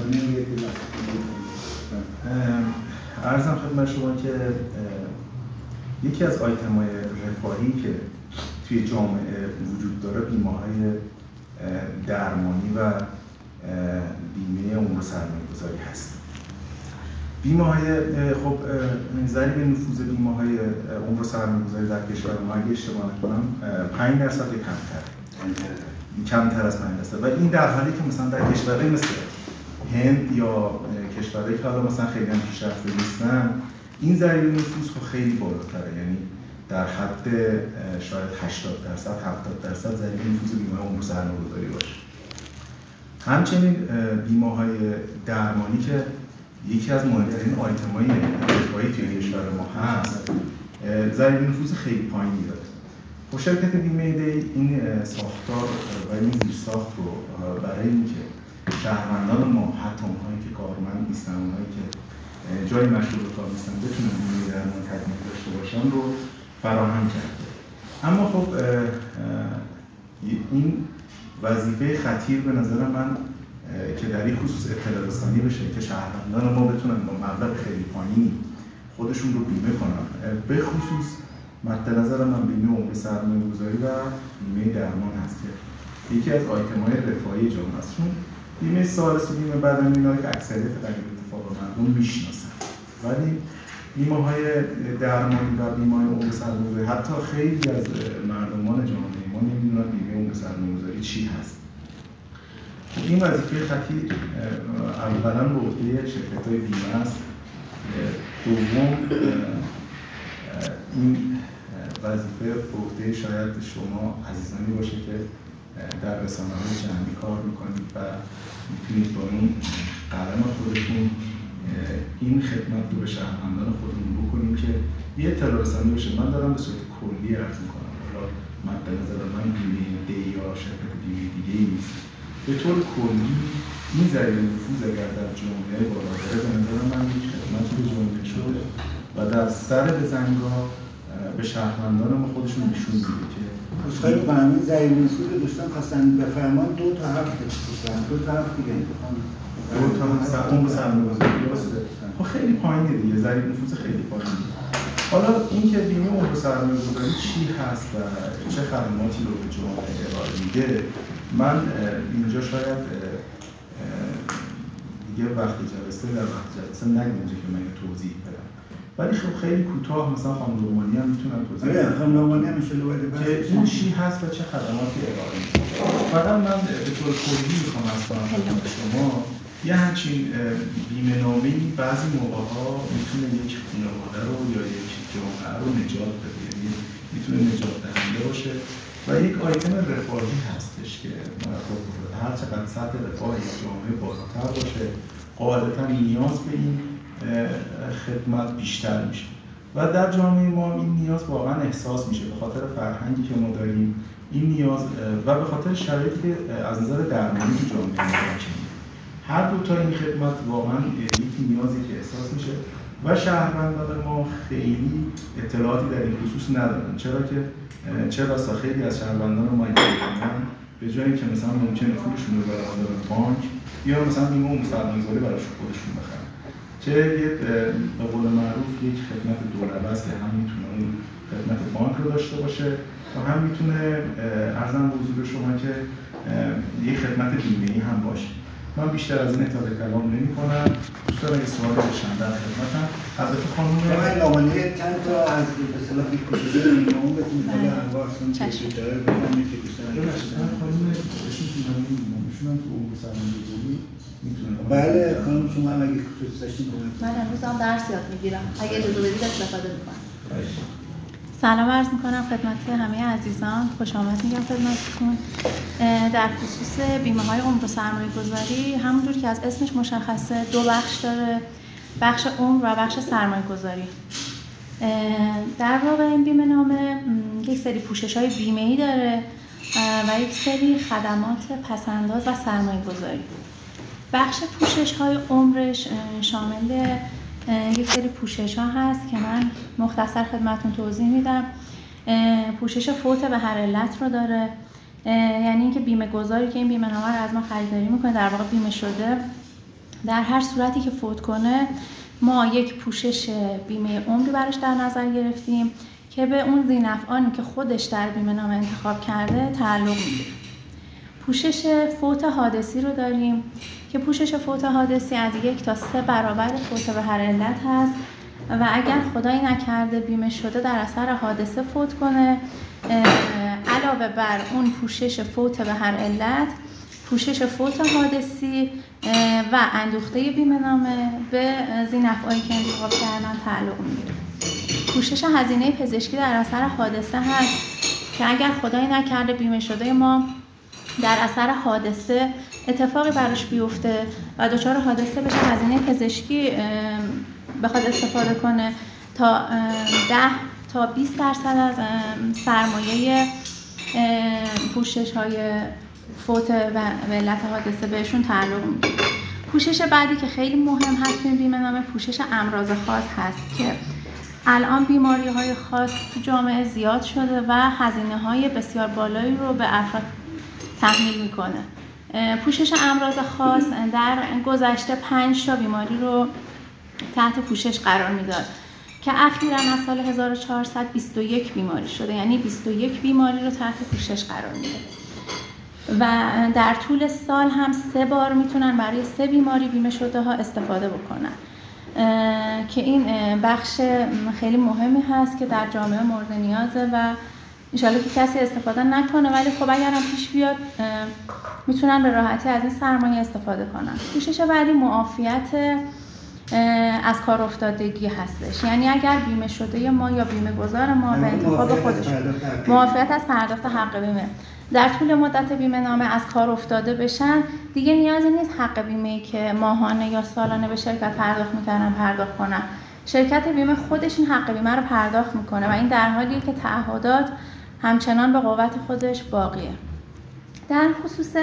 عرضم خدمت شما که یکی از آیتم‌های رفاهی که توی جامعه وجود داره بیمه‌های درمانی و بیمه عمر سرمایه‌گذاری هست. بیمه‌های خب ضریب نفوذ بیمه‌های عمر سرمایه‌گذاری در کشور ما اگه اشتباه نکنم پنج درصد یا کمتر کمتر از پنج درصد و این در حالی که مثلا در کشورهای مثل هند یا کشورهایی که حالا مثلا خیلی هم پیشرفته نیستن این ضریب نفوذ خب خیلی بالاتره، یعنی در حد شاید هشتاد درصد هفتاد درصد ضریب نفوذ بیمه عمر سرمایه‌گذاری باشه. همچنین بیمه‌های درمانی که یکی از مهمترین آیتم‌های رفاهی توی کشور ما هست ضریب نفوذ خیلی پایینی داره. خب شرکت بیمه دی این ساختار و این زیرساخت رو برای اینکه شهروندان ما حتی اونهایی که کارمند نیستن، اونهایی که جای مشغول کار نیستن بتونن بیمه درمانی تکمیل داشته باشن رو فراهم کرده. اما خب این وظیفه خطیر به نظر من که در این خصوص اطلاع رسانی بشه که شهروندان ما بتونن با مبلغ خیلی پایینی خودشون رو بیمه کنن. به خصوص مد نظر من بیمه عمر سرمایه‌گذاری و بیمه درمان هست که یکی از آیتم‌های رفاهی جامعه است. چون بیمه سالس و بیمه بدنی اینا که اکثریت غیر اتفاق مردم میشناسن، ولی بیمه‌های درمانی و بیمه‌های عمر سرمایه‌گذاری حتی خیلی از مردمان جامعه ما نمی‌دونن بیمه عمر سرمایه‌گذاری چی هست. این وظیفه خطیر اولا به عهده شرکت‌های بیمه است. دوم این وظیفه به عهده شاید شما عزیزانی باشه که در رسانه‌های جمعی کار میکنید و میتونید با این قلم خودتون این خدمت رو به شهروندان خودمون بکنیم که یه اطلاع رسانی بشه. من دارم به صورت کلی عرض میکنم، حالا مد نظر من بیمه دی یا شرکت بیمه دیگه ای نیست. به طور کلی این ذریعه نفوذ اگر در جامعه بالا بره به نظر من یک خدمتی به جامعه شده و در سر بزنگاه به شهروندان ما خودشون نشون میده که خواهی بکنم این ذریعه نفوذ دوستان خواستن بفرمان دو تا هفته بکنم دو تا هفته دیگه بخوام دو تا هفته به سرمایه‌گذاری درسته. خب خیلی پایینه دیگه، ذریعه نفوذ خیلی پایینه. حالا اینکه بیمه عمر سرمایه‌گذاری چی هست و چه خدماتی رو به جامعه ارائه میده، من اینجا شاید دیگه وقت جلسه در وقت جلسه نگنجه که من توضیح بدم، ولی خب خیلی کوتاه مثلا خانم لقمانی هم میتونن توضیح بدن. آره خانم لقمانی هم میشه لوحه بس که این چی هست و چه خدماتی ارائه میده. فقط من به طور کلی میخوام از کنم شما یه همچین بیمه نامه‌ای بعضی موقع‌ها میتونه یک خانواده رو یا یک جامعه رو نجات بده، یعنی میتونه نجات دهنده باشه و یک آیتم رفاهی هستش که هر چقدر سطح رفاه یک جامعه بالاتر باشه غالباً نیاز به این خدمت بیشتر میشه و در جامعه ما این نیاز واقعا احساس میشه به خاطر فرهنگی که ما داریم این نیاز و به خاطر شرایطی که از نظر درمانی تو جامعه ما داریم. هر دو تا این خدمت واقعا یک نیازی که احساس میشه و شهروندان ما خیلی اطلاعاتی در این خصوص ندارن، چرا که چه بسا خیلی از شهروندان ما ایران به جایی که مثلا ممکنه پولشون رو برای بانک یا مثلا بیمه عمر سرمایه‌گذاری براش خودشون بخرن، چه یک به قول معروف یک خدمت دولبه است که هم میتونه اون خدمت بانک رو داشته باشه و هم میتونه ارزم به حضور شما که یک خدمت بیمه‌ای هم باشه. من بیشتر از این اطلاع کلام نمی‌کنم. دوستان اگه سوال داشتن در خدمتم. البته خانم من لقمانی چند تا از به اصطلاح کوچولو میگم بهتون میگم انواعشون که داره بفهمید که دوستان من خانم اسمشون من نمی‌دونم، ایشون هم تو عمر سرمایه‌گذاری میتونن. بله خانم شما هم اگه دوست داشتین کمک من امروز هم درس یاد میگیرم، اگه اجازه بدید استفاده می‌کنم. سلام عرض میکنم خدمت همه عزیزان، خوش آمد میگم خدمتتون. در خصوص بیمه های عمر و سرمایه گذاری همونجور که از اسمش مشخصه دو بخش داره، بخش عمر و بخش سرمایه گذاری. در واقع این بیمه نامه یک سری پوشش های بیمه ای داره و یک سری خدمات پسنداز و سرمایه گذاری. بخش پوشش های عمرش شامل یک سری پوشش ها هست که من مختصر خدمتون توضیح میدم. پوشش فوت به هر علت رو داره، یعنی اینکه بیمه گذاری که این بیمه نامه رو از ما خریداری میکنه در واقع بیمه شده، در هر صورتی که فوت کنه ما یک پوشش بیمه عمری براش در نظر گرفتیم که به اون ذینفعانی که خودش در بیمه نامه انتخاب کرده تعلق میگیره. پوشش فوت حادثی رو داریم که پوشش فوت حادثی از یک تا سه برابر فوت به هر علت هست و اگر خدایی نکرده بیمه شده در اثر حادثه فوت کنه، علاوه بر اون پوشش فوت به هر علت، پوشش فوت حادثی و اندوخته بیمه نامه به ذینفعایی که انتخاب کردن تعلق میگیره. پوشش هزینه پزشکی در اثر حادثه هست که اگر خدایی نکرده بیمه شده ما در اثر حادثه اتفاقی براش بیفته و دچار حادثه بشه، هزینه پزشکی بخواد استفاده کنه تا ده تا بیست درصد از سرمایه پوشش های فوت و علت حادثه بهشون تعلق میگیره. پوشش بعدی که خیلی مهم هست این بیمه نامه پوشش امراض خاص هست که الان بیماری‌های خاص تو جامعه زیاد شده و هزینه‌های بسیار بالایی رو به افراد تحمیل میکنه. پوشش امراض خاص در گذشته پنج تا بیماری رو تحت پوشش قرار میداد که اخیراً از سال هزار و چهارصد و بیست و یک بیماری شده، یعنی بیست و یک بیماری رو تحت پوشش قرار میده و در طول سال هم سه بار میتونن برای سه بیماری بیمه شده ها استفاده بکنن که این بخش خیلی مهمی هست که در جامعه مورد نیازه و انشالله که کسی استفاده نکنه، ولی خب اگر هم پیش بیاد میتونن به راحتی از این سرمایه استفاده کنن. پوشش بعدی معافیت از کار افتادگی هستش، یعنی اگر بیمه شده ما یا بیمه گذار ما به انتخاب خودش معافیت از پرداخت حق بیمه در طول مدت بیمه نامه از کار افتاده بشن، دیگه نیازی نیست حق بیمه‌ای که ماهانه یا سالانه به شرکت پرداخت می‌کردن پرداخت کنن. شرکت بیمه خودش این حق بیمه رو پرداخت میکنه و این در حالیه که تعهدات همچنان به قوت خودش باقیه. در خصوص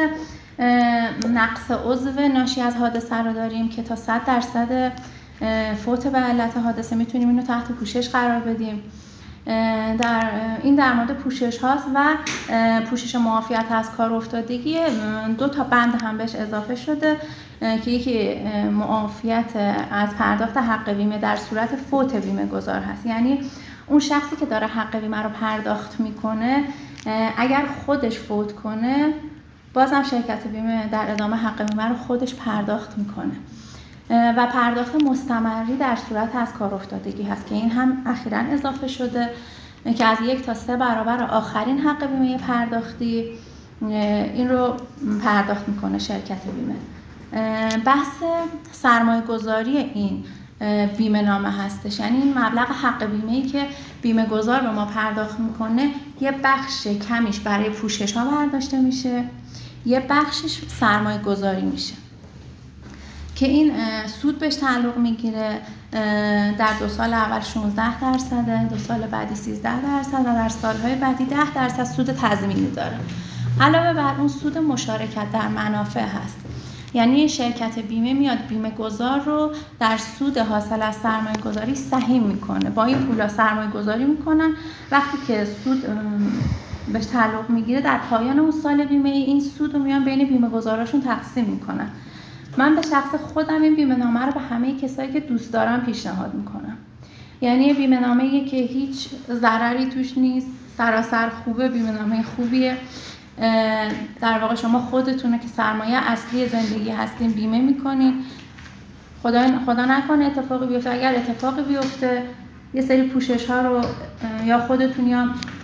نقص عضو ناشی از حادثه رو داریم که تا صد درصد فوت به علت حادثه میتونیم اینو تحت پوشش قرار بدیم. در این در مورد پوشش هاست و پوشش معافیت از کار افتادگی دو تا بند هم بهش اضافه شده که یکی معافیت از پرداخت حق بیمه در صورت فوت بیمه گذار هست، یعنی اون شخصی که داره حق بیمه رو پرداخت میکنه اگر خودش فوت کنه بازم شرکت بیمه در ادامه حق بیمه رو خودش پرداخت میکنه و پرداخت مستمری در صورت از کار افتادگی هست که این هم اخیراً اضافه شده که از یک تا سه برابر آخرین حق بیمه پرداختی این رو پرداخت میکنه شرکت بیمه. بحث سرمایه گذاری این بیمه نامه هستش، یعنی این مبلغ حق بیمه‌ای که بیمه گذار به ما پرداخت میکنه یه بخش کمیش برای پوشش ها برداشته میشه، یه بخشش سرمایه گذاری میشه که این سود بهش تعلق میگیره. در دو سال اول شانزده درصده، دو سال بعدی سیزده درصد و در سالهای بعدی ده درصد سود تضمینی داره. علاوه بر اون سود مشارکت در منافع هست، یعنی شرکت بیمه میاد بیمه گذار رو در سود حاصل از سرمایه گذاری سهیم میکنه، با این پولا سرمایه گذاری میکنن، وقتی که سود بهش تعلق میگیره در پایان اون سال بیمه این سود رو میان بین بیمه گذاراشون تقسیم میکنن. من به شخص خودم این بیمه نامه رو به همه کسایی که دوست دارم پیشنهاد میکنم، یعنی بیمه نامه‌ای که هیچ ضرری توش نیست، سراسر خوبه، بیمه نامه خوبیه. در واقع شما خودتونه که سرمایه اصلی زندگی هستین بیمه میکنین، خدا خدا نکنه اتفاقی بیفته، اگر اتفاقی بیفته یه سری پوشش ها رو یا خودتون یا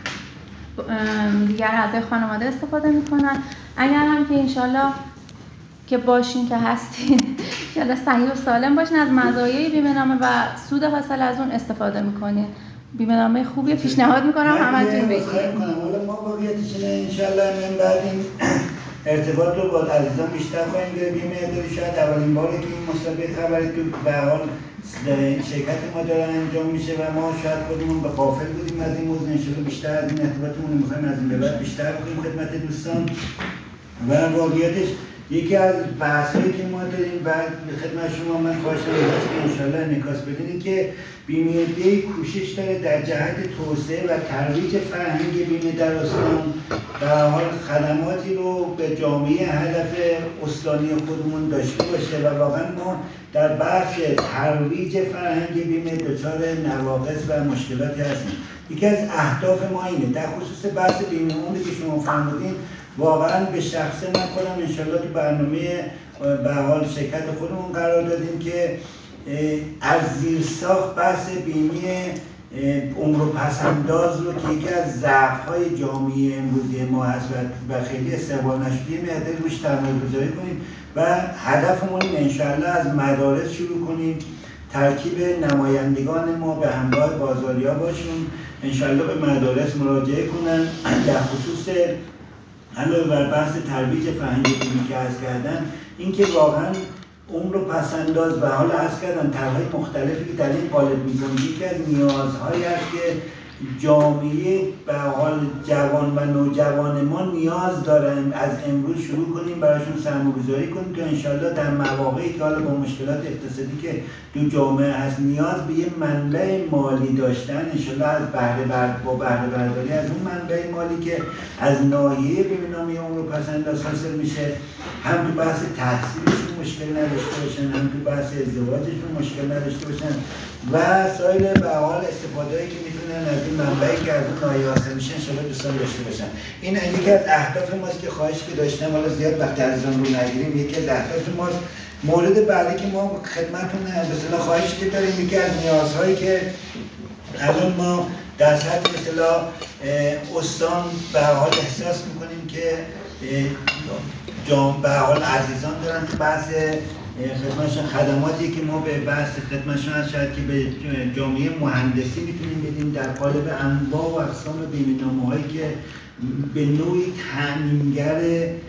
دیگر اعضای خانواده استفاده میکنن. اگر هم که انشالله که باشین که هستین انشالله صحیح و سالم باشین، از مزایای بیمه نامه و سود حاصل از اون استفاده میکنین. بیمه نامه خوبی پیشنهاد میکنم همتون بگیرید. حالا ما واقعیتش اینه انشالله من بعد این ارتباط رو با عزیزان بیشتر خواهیم گرفت. بیمه اداری شاید اولین باره که این مسابقه خبری که به هر حال شرکت ما داره انجام میشه و ما شاید خودمون به غافل بودیم از این موضوع. انشالله بیشتر از این ارتباطمون رو میخوایم از این به بعد بیشتر بکنیم خدمت دوستان. و واقعیتش یکی از بحثایی که ما داریم بعد خدمت شما من خواهش می‌کنم که انشالله انعکاس بدین که بیمه دی کوشش داره در جهت توسعه و ترویج فرهنگ بیمه در استان در حال خدماتی رو به جامعه هدف استانی خودمون داشته باشه و واقعا ما در بخش ترویج فرهنگ بیمه دچار نواقص و مشکلاتی هستیم. یکی از اهداف ما اینه در خصوص بحث بیمه عمری که شما فرمودین، واقعا به شخصه من خودم انشالله تو برنامه به حال شرکت خودمون قرار دادیم که از زیرساخت بحث بیمه عمر و پسنداز رو که یکی از ضعف‌های جامعه امروزی ما هست و خیلی استقبال نشده مقداری روش سرمایه‌گذاری کنیم و هدفمون این انشالله از مدارس شروع کنیم، ترکیب نمایندگان ما به همراه بازاریا باشون، انشالله به مدارس مراجعه کنن در خصوص علاوه بر بحث ترویج فرهنگ بیمه که عرض کردن، اینکه واقعا عمر و پسنداز و حالا عرض کردن طرح‌های مختلفی که در این قالب می‌کنیم یکی از نیازهایی است که جامعه به حال جوان و نوجوان ما نیاز دارن از امروز شروع کنیم براشون سرمایه‌گذاری کنیم که انشالله در مواقعی که حالا با مشکلات اقتصادی که تو جامعه هست نیاز به یه منبع مالی داشتن، انشالله از بهره بر... با بهره برداری از اون منبع مالی که از ناحیه بیمه‌نامه عمر پس‌انداز حاصل میشه، هم تو بحث تحصیلشون مشکل نداشته باشن، هم تو بحث ازدواجشون مشکل نداشته باشن و سایر به حال استفاده‌ای که میتونن از این منبعی که از اون ناحیه حاصل میشه انشالله دوستان داشته باشن. این یکی از اهداف ماست که خواهش که داشتم، حالا زیاد وقت عزیزان رو نگیریم، یکی از اهداف ماست. مورد بعدی که ما خدمتتون به خواهش که داریم، یکی از نیازهایی که الان ما در سطح اصطلاح استان به حال احساس میکنیم که جام به حال عزیزان دارن که بحث خدمتشون خدماتی که ما به بحث خدمتشون هست شاید که به جامعه مهندسی میتونیم بدیم در قالب انواع و اقسام بیمه‌نامه‌هایی که به نوعی تامینگر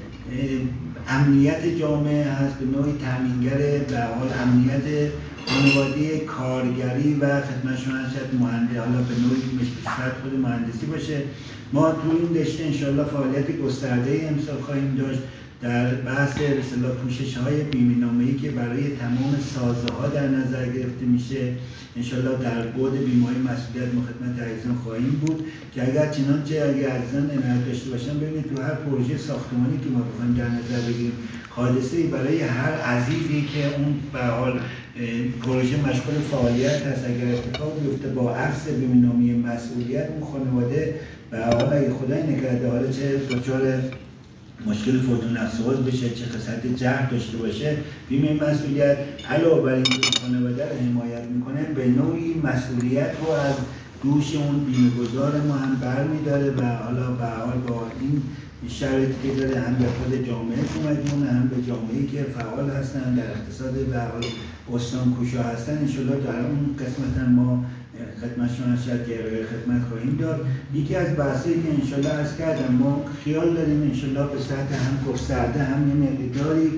امنیت جامعه هست، به نوعی تامینگر به حال امنیت خانواده کارگری و خدمتشون هست شاید مهندسی، حالا به نوعی مشکلات خود مهندسی باشه. ما تو این رشته انشالله فعالیت گسترده امسال خواهیم داشت در بحث به اصطلاح پوشش‌های بیمه‌نامه‌ای که برای تمام سازه‌ها در نظر گرفته میشه. انشالله در بعد بیمه‌های مسئولیت ما خدمت عزیزان خواهیم بود که اگر چنانچه اگر عزیزان عنایت داشته باشن ببینید تو هر پروژه ساختمانی که ما بخوایم در نظر بگیریم حادثه‌ای برای هر عزیزی که اون به حال پروژه مشغول فعالیت هست اگر اتفاق بیفته با عکس بیمه‌نامه مسئولیت اون خانواده به حال اگه خدای نکرده حالا چه دچار مشکل فوت نفس بشه، چه خصلت جرح داشته باشه، بیمه مسئولیت علاوه بر اینکه خانواده رو حمایت میکنه به نوعی مسئولیت رو از دوش اون بیمه‌گذار ما هم برمی‌داره و حالا به حال با این شرایطی که داره هم به خود جامعه کمک هم به جامعه‌ای که فعال هستن در اقتصاد به حال استان کوشا هستن انشالله در اون قسمت هم ما خدمتشون از شاید ارائه خدمت خواهیم داد. یکی از بحثایی که انشالله عرض کردم ما خیال داریم انشالله به سطح هم گسترده هم یه مقداری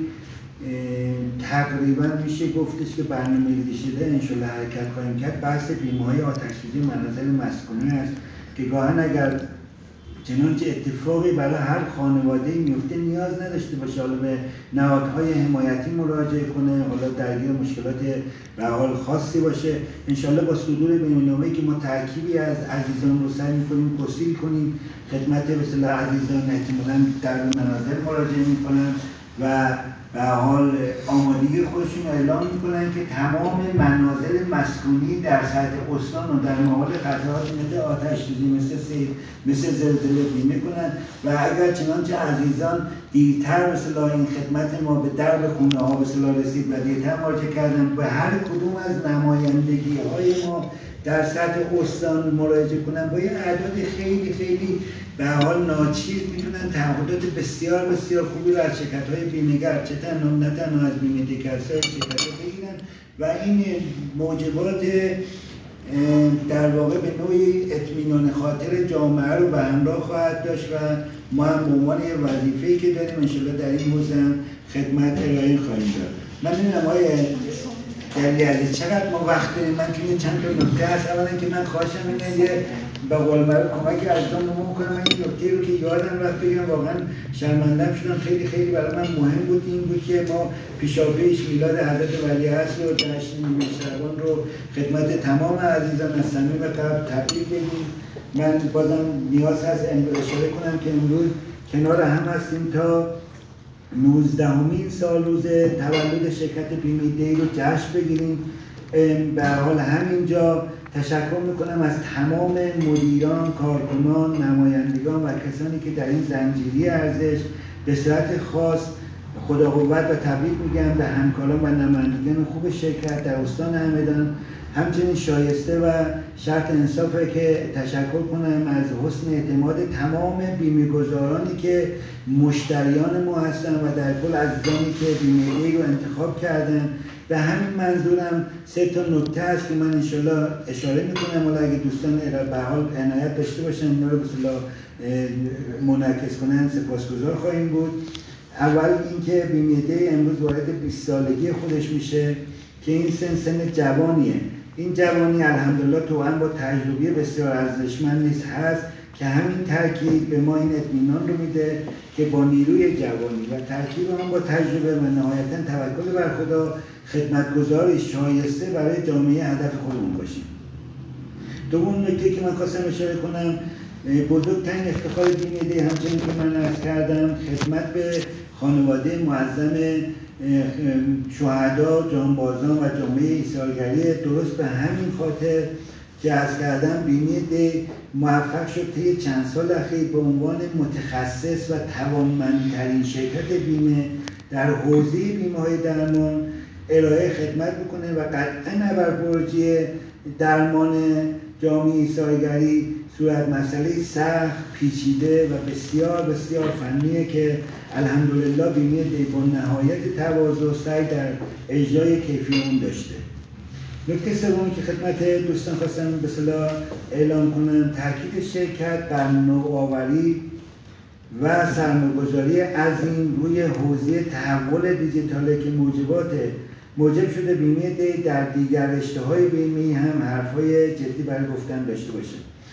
تقریبا میشه گفتش که برنامه‌ریزی شده انشالله حرکت خواهیم کرد. بحث بیمه‌های آتش‌سوزی منازل مسکونی است که گاهن اگر چنانچه اتفاقی برای هر خانواده میفته نیاز نداشته باشه حالا به نهادهای حمایتی مراجعه کنه، حالا درگیر مشکلات به حال خاصی باشه. انشالله با صدور بیمه‌نامه‌ای که ما ترکیبی از عزیزان رو سعی می‌کنیم گسیل کنیم خدمت به اصطلاح عزیزان احتمالاً در منازل مراجعه می‌کنن و به حال آمادگی خودشون اعلام میکنن که تمام منازل مسکونی در سطح استان و در مقابل خطرات مثل آتش سوزی مثل سیل مثل زلزله بیمه کنن و اگر چنانچه عزیزان دیرتر مثلا این خدمت ما به درب خونه ها به اصطلاح رسید و دیرتر مراجعه کردن به هر کدوم از نمایندگی های ما در سطح استان مراجعه کنن با یه اعداد خیلی خیلی به حال ناچیز میتونن تعهدات بسیار بسیار خوبی رو از شرکت‌های بیمه‌گر چه تنها نه تنها از بیمه دیگرسای شرکت‌ها بگیرن و این موجبات در واقع به نوعی اطمینان خاطر جامعه رو به همراه خواهد داشت و ما هم به عنوان یه وظیفه‌ای که داریم انشالله در این حوزه هم خدمت ارائه خواهیم داد. من نمی‌دونم آقای دلیلی عزیز چقدر ما وقت داریم؟ من توی چند تا نکته هست. اولا که من خواهشم اینه یه به قول معروف کمک عزیزان رو میکنم. من این نکته رو که یادم رفت بگم واقعا شرمنده‌ام شدم، خیلی خیلی برای من مهم بود این بود که ما پیشاپیش میلاد حضرت ولیعصر و جشن نیمه شعبان رو خدمت تمام عزیزان از صمیم قلب تبریک بگیم. من بازم نیاز هست اشاره کنم که امروز کنار هم هستیم تا نوزدهمین سال روز تولد شرکت بیمه دی رو جشن بگیریم. به حال همینجا تشکر میکنم از تمام مدیران، کارکنان، نمایندگان و کسانی که در این زنجیره ارزش به صورت خاص خدا قوت و تبریک میگم به همکاران و نمایندگان خوب شرکت در استان همدان. همچنین شایسته و شرط انصافه که تشکر کنم از حسن اعتماد تمام بیمه‌گذارانی که مشتریان ما هستن و در کل عزیزانی که بیمه دی رو انتخاب کردن. به همین منظورم سه تا نکته هست که من انشالله اشاره میکنم ولی اگه دوستان به حال عنایت داشته باشن اینا رو به اصطلاح منعکس کنن سپاسگزار خواهیم بود. اول اینکه بیمه دی امروز وارد بیست سالگی خودش میشه که این سن سن جوانیه. این جوانی الحمدلله توأم با تجربه بسیار ارزشمند نیز هست که همین ترکیب به ما این اطمینان رو میده که با نیروی جوانی و ترکیب هم با تجربه و نهایتاً توکل بر خدا خدمتگزاری شایسته برای جامعه هدف خودمون باشیم. دوم نکته که من خواستم اشاره کنم، بزرگترین افتخار بی‌میده همچنین که من عرض کردم خدمت به خانواده معظم شهدا، جانبازان و جامعه ایثارگری. درست به همین خاطر که عرض کردم بی‌میده موفق شد طی چند سال اخیر به عنوان متخصص و توانمندترین شرکت بیمه در حوزه بیمه‌های درمان ارائه خدمت بکنه و قطعاً نبرپرسی درمان جامعه ایثارگری صورت مسئله سخت، پیچیده و بسیار بسیار فنیه که الحمدلله بیمه با نهایت تواضع سعی در اجرای کیفی اون داشته. نکته سومی که خدمت دوستان خواستم به اصطلاح اعلام کنم، تاکید شرکت بر نوآوری و سرمایه‌گذاری عظیم روی حوزه تحول دیجیتاله که موجبات موجب شده بیمه دی در دیگر رشته‌های بیمه‌ای هم حرفای جدی برای گفتن داشته باشه.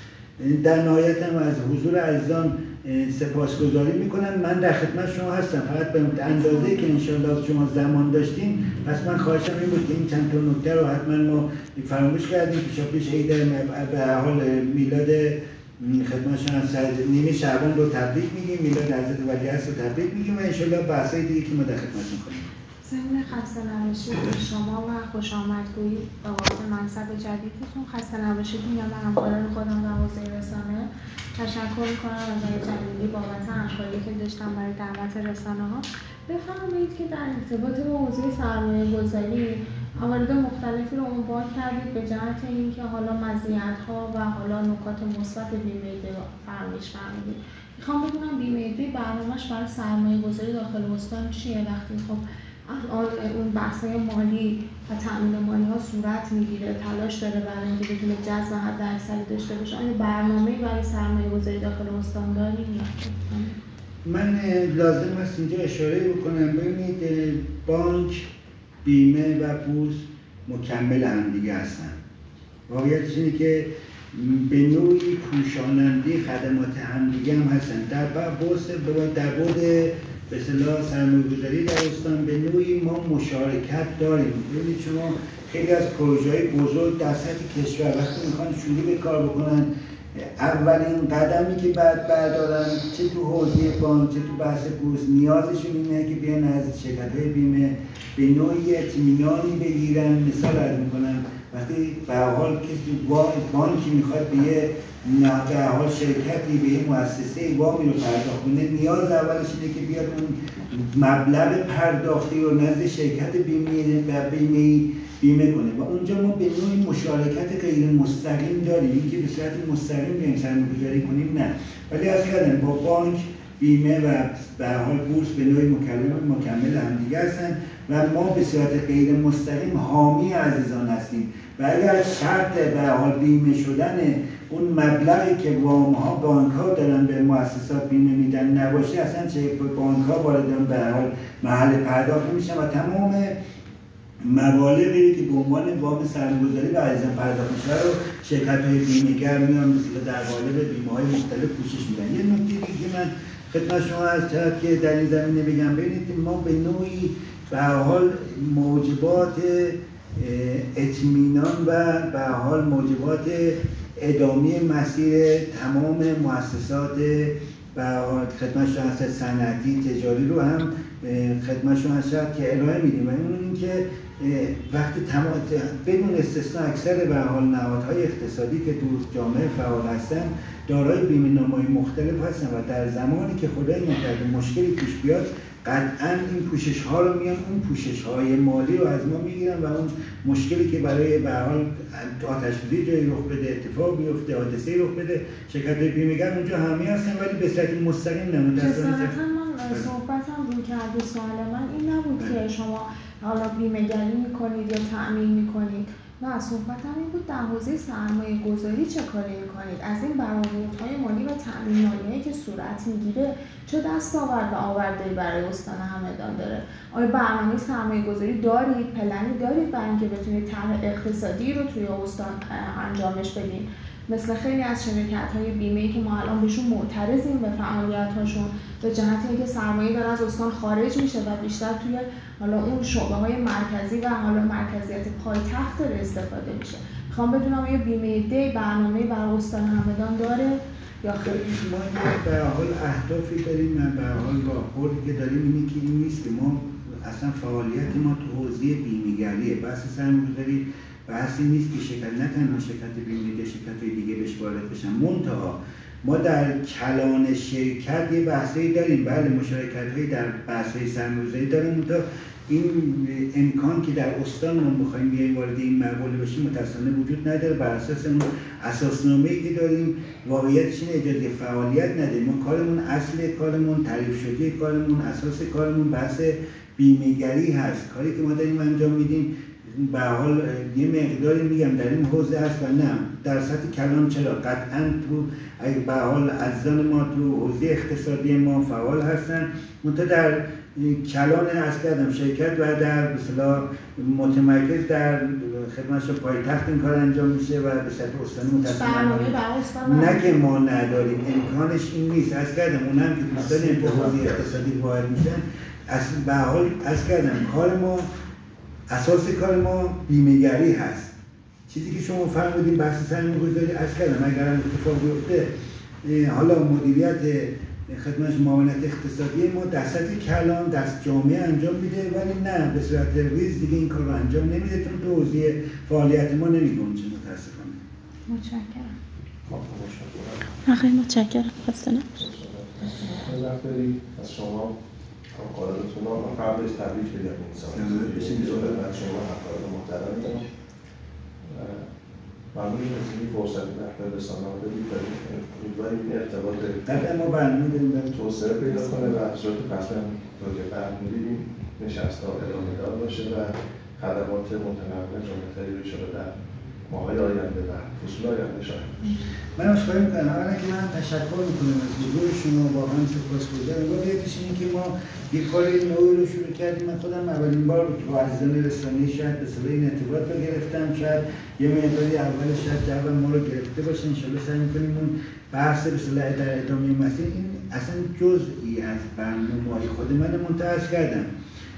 در نهایت هم از حضور عزیزان سپاسگزاری میکنم. من در خدمت شما هستم، فقط به اندازه‌ای که انشاءالله شما زمان داشتین. پس من خواهشم این بود که این چند تا نکته رو حتما ما فراموش کردیم. پیشاپیش عید به حال میلاد خدمت شما نیمه شعبان رو تبریک میگیم، میلاد حضرت ولیعصر رو تبریک میگیم و انشاءالله بحث‌های دیگه که ما در خدمتتون کنیم. ضمن خسته نباشید شما و خوش آمدگویی به واسه منصب جدیدتون. خسته نباشید میگم به همکاران خودم در حوزه رسانه. تشکر میکنم از آقای جلیلی بابت همکاری که داشتم برای دعوت رسانه ها. بفرمایید که در ارتباط با حوزه سرمایه گذاری موارد مختلفی رو عنوان کردید به جهت اینکه حالا مزیت‌ها و حالا نکات مثبت بیمه دی فرمایش فرمودید. میخوام بدونم بیمه دی برنامه‌اش برای سرمایه گذاری داخل استان چیه وقتی خب الان اون بحث‌های مالی و تأمین مالی ها صورت میگیره، تلاش داره برای اینکه بتونه جذب حد اکثری داشته باشه. آیا برنامه‌ای برای سرمایه گذاری داخل استان داریم یا من لازم است اینجا اشاره بکنم. ببینید بانک، بیمه و بورس مکمل هم دیگه هستن. واقعیتش اینه که به نوعی پوشاننده خدمات همدیگه هم هستن. در بورس در بعد به اصطلاح سرمایه‌گذاری در استان به نوعی ما مشارکت داریم. ببینید شما خیلی از پروژه‌های بزرگ در سطح کشور وقتی میخوان شروع به کار بکنن، اولین قدمی که بعد بردارن چه تو حوزه بانک چه تو بحث بورس نیازشون اینه که بیان از شرکت‌های بیمه به نوعی اطمینانی بگیرن. مثال عرض میکنم، وقتی به هر حال کسی بانکی میخواد به یه نه به هر حال شرکتی به یه مؤسسه وامی رو پرداخت کنه، نیاز اولش اینه که بیاد اون مبلغ پرداختی رو نزد شرکت بیمه و بیمه بیمه کنه و اونجا ما به نوعی مشارکت غیر مستقیم داریم. اینکه به صورت مستقیم بیایم سرمایه‌گذاری کنیم نه، ولی از کردن با بانک، بیمه و به هر حال بورس به نوعی مکمل مکمل هم دیگه هستن و ما به صورت غیر مستقیم حامی عزیزان هستیم و اگر شرط به هر حال بیمه شدن اون مبلغی که وام‌ها بانک‌ها دارن به مؤسسات بیمه میدن نباشه، اصلا چه بانک‌ها وارد به هر حال محل پرداخت نمیشن و تمام مبالغی که به عنوان وام سرمایه‌گذاری به عزیزان پرداخت میشه رو شرکت‌های بیمه‌گر میان مثلا در قالب بیمه‌های مختلف پوشش میدن. یه نکته دیگه که من خدمت شما از جهت که در این زمینه بگم، ببینید ما به نوعی به هر حال موجبات اطمینان و به هر حال موجبات ادامه مسیر تمام مؤسسات و خدمت شما هست صنعتی تجاری رو هم خدمت شما هست که ارائه میدیم و اون این که وقتی تمام بدون استثنا اکثر به هر حال نهادهای اقتصادی که تو جامعه فعال هستن دارای بیمه‌نامه‌های مختلف هستن و در زمانی که خدای نکرده مشکلی پیش بیاد قطعاً این پوشش ها رو میان اون پوشش های مالی رو از ما میگیرن و اون مشکلی که برای به هر حال آتش‌سوزی جایی رخ بده، اتفاق بیفته، حادثه‌ای رخ بده، شرکت‌های بیمه‌گر اونجا همه هستن ولی به صورت مستقیم نمی‌تونن. من صحبتم رو کرده سوال من این نبود که شما حالا بیمه‌گری می‌کنید یا تأمین می‌کنید، نه صحبتم این بود در حوزه سرمایه گذاری چه کاری میکنید؟ از این برآوردهای مالی و تأمین مالیایی که صورت میگیره چه دستاورد و آورده‌ای برای استان همدان داره؟ آیا برنامه سرمایه گذاری دارید؟ پلنی دارید برای اینکه بتونید طرح اقتصادی رو توی استان انجامش بدین؟ مثل خیلی از شرکت‌های بیمه‌ای که ما الان بهشون معترضیم به فعالیت‌هاشون به جهت اینکه سرمایه داره از استان خارج میشه و بیشتر توی حالا اون شعبه‌های مرکزی و حالا مرکزیت پایتخت داره استفاده میشه. میخوام بدونم آیا بیمه دی برنامه‌ای برای استان همدان داره یا خیر؟ ما به حال اهدافی داریم، من به حال راهبردی که داریم اینه که این نیست که ما اصلا فعالیت ما تو حوزه بیمه‌گریه، بحث سرمایه‌گذاری بحثی نیست که شرکت نه تنها شرکت بیمه، شرکت‌های دیگه بهش وارد بشن. منتها ما در کلان شرکت یه بحثی داریم، بله مشارکت‌هایی در بحث‌های سرمایه‌گذاری داریم، منتها این امکان که در استان ما بخوایم بیایم وارد این مقوله بشیم متأسفانه وجود نداره. بر اساس اون اساسنامه‌ای که داریم واقعیتش این اجازه فعالیت نداریم. ما کارمون اصل کارمون، تعریف شده کارمون، اساس کارمون بحث بیمه‌گری هست. کاری که ما داریم انجام میدیم به حال یه مقداری میگم در این حوزه هست و نه در سطح کلان چرا قطعاً تو به حال عزیزان ما تو حوزه اقتصادی ما فعال هستن، منتها در کلان از کردم شرکت و در به اصطلاح متمرکز در خدمتش پایتخت این کار انجام میشه و به سطح استانی متأسفانه نه که ما نداریم، امکانش این نیست. از کردم اونم که دوستان این حوزه اقتصادی وارد میشن اصلا به حال از کردم کار ما اساس کار ما بیمه‌گری هست. چیزی که شما فرمودین بحث سرمایه‌گذاری از کردم اگر اتفاق بیفته حالا مدیریت خدمت معاونت اقتصادی ما در سطح کلان دست جامعه انجام میده، ولی نه به صورت ریز دیگه این کار رو انجام نمیده چون تو حوزه فعالیت ما نمیگنجه متاسفانه. متشکرم. آخه متشکرم. خسته نباشید. وقتی از شما همکارانتون رو من قبلش تبریک بگم این سال بشین خدمت شما همکاران محترم ممنون از این فرصتی در رسانه ها بدید و امیدواریم این ارتباط قبلا ما برنامه داریم در توسعه پیدا کنه و صورت فصل هم رو که فرمودید این نشست ها ادامه دار باشه و خدمات متنوع جامع‌تری رو انشاءالله در ماهای آینده و فصول آینده شاید من عذرخواهی میکنم. اولا که من تشکر میکنم از حضورشون و واقعا سپاسگزارم. واقعیتش اینه که ما یک کار نوعی رو شروع کردیم. من خودم اولین بار تو عزیزان رسانه‌ای شاید به صلاح این ارتباط رو گرفتم، شاید یه مقداری اول شاید جواب ما رو گرفته باشه. انشالله سعی میکنیم اون بحث به صلاح در ادامه مسیر این اصلا جزئی از برنامه‌های خود من منتهی کردم.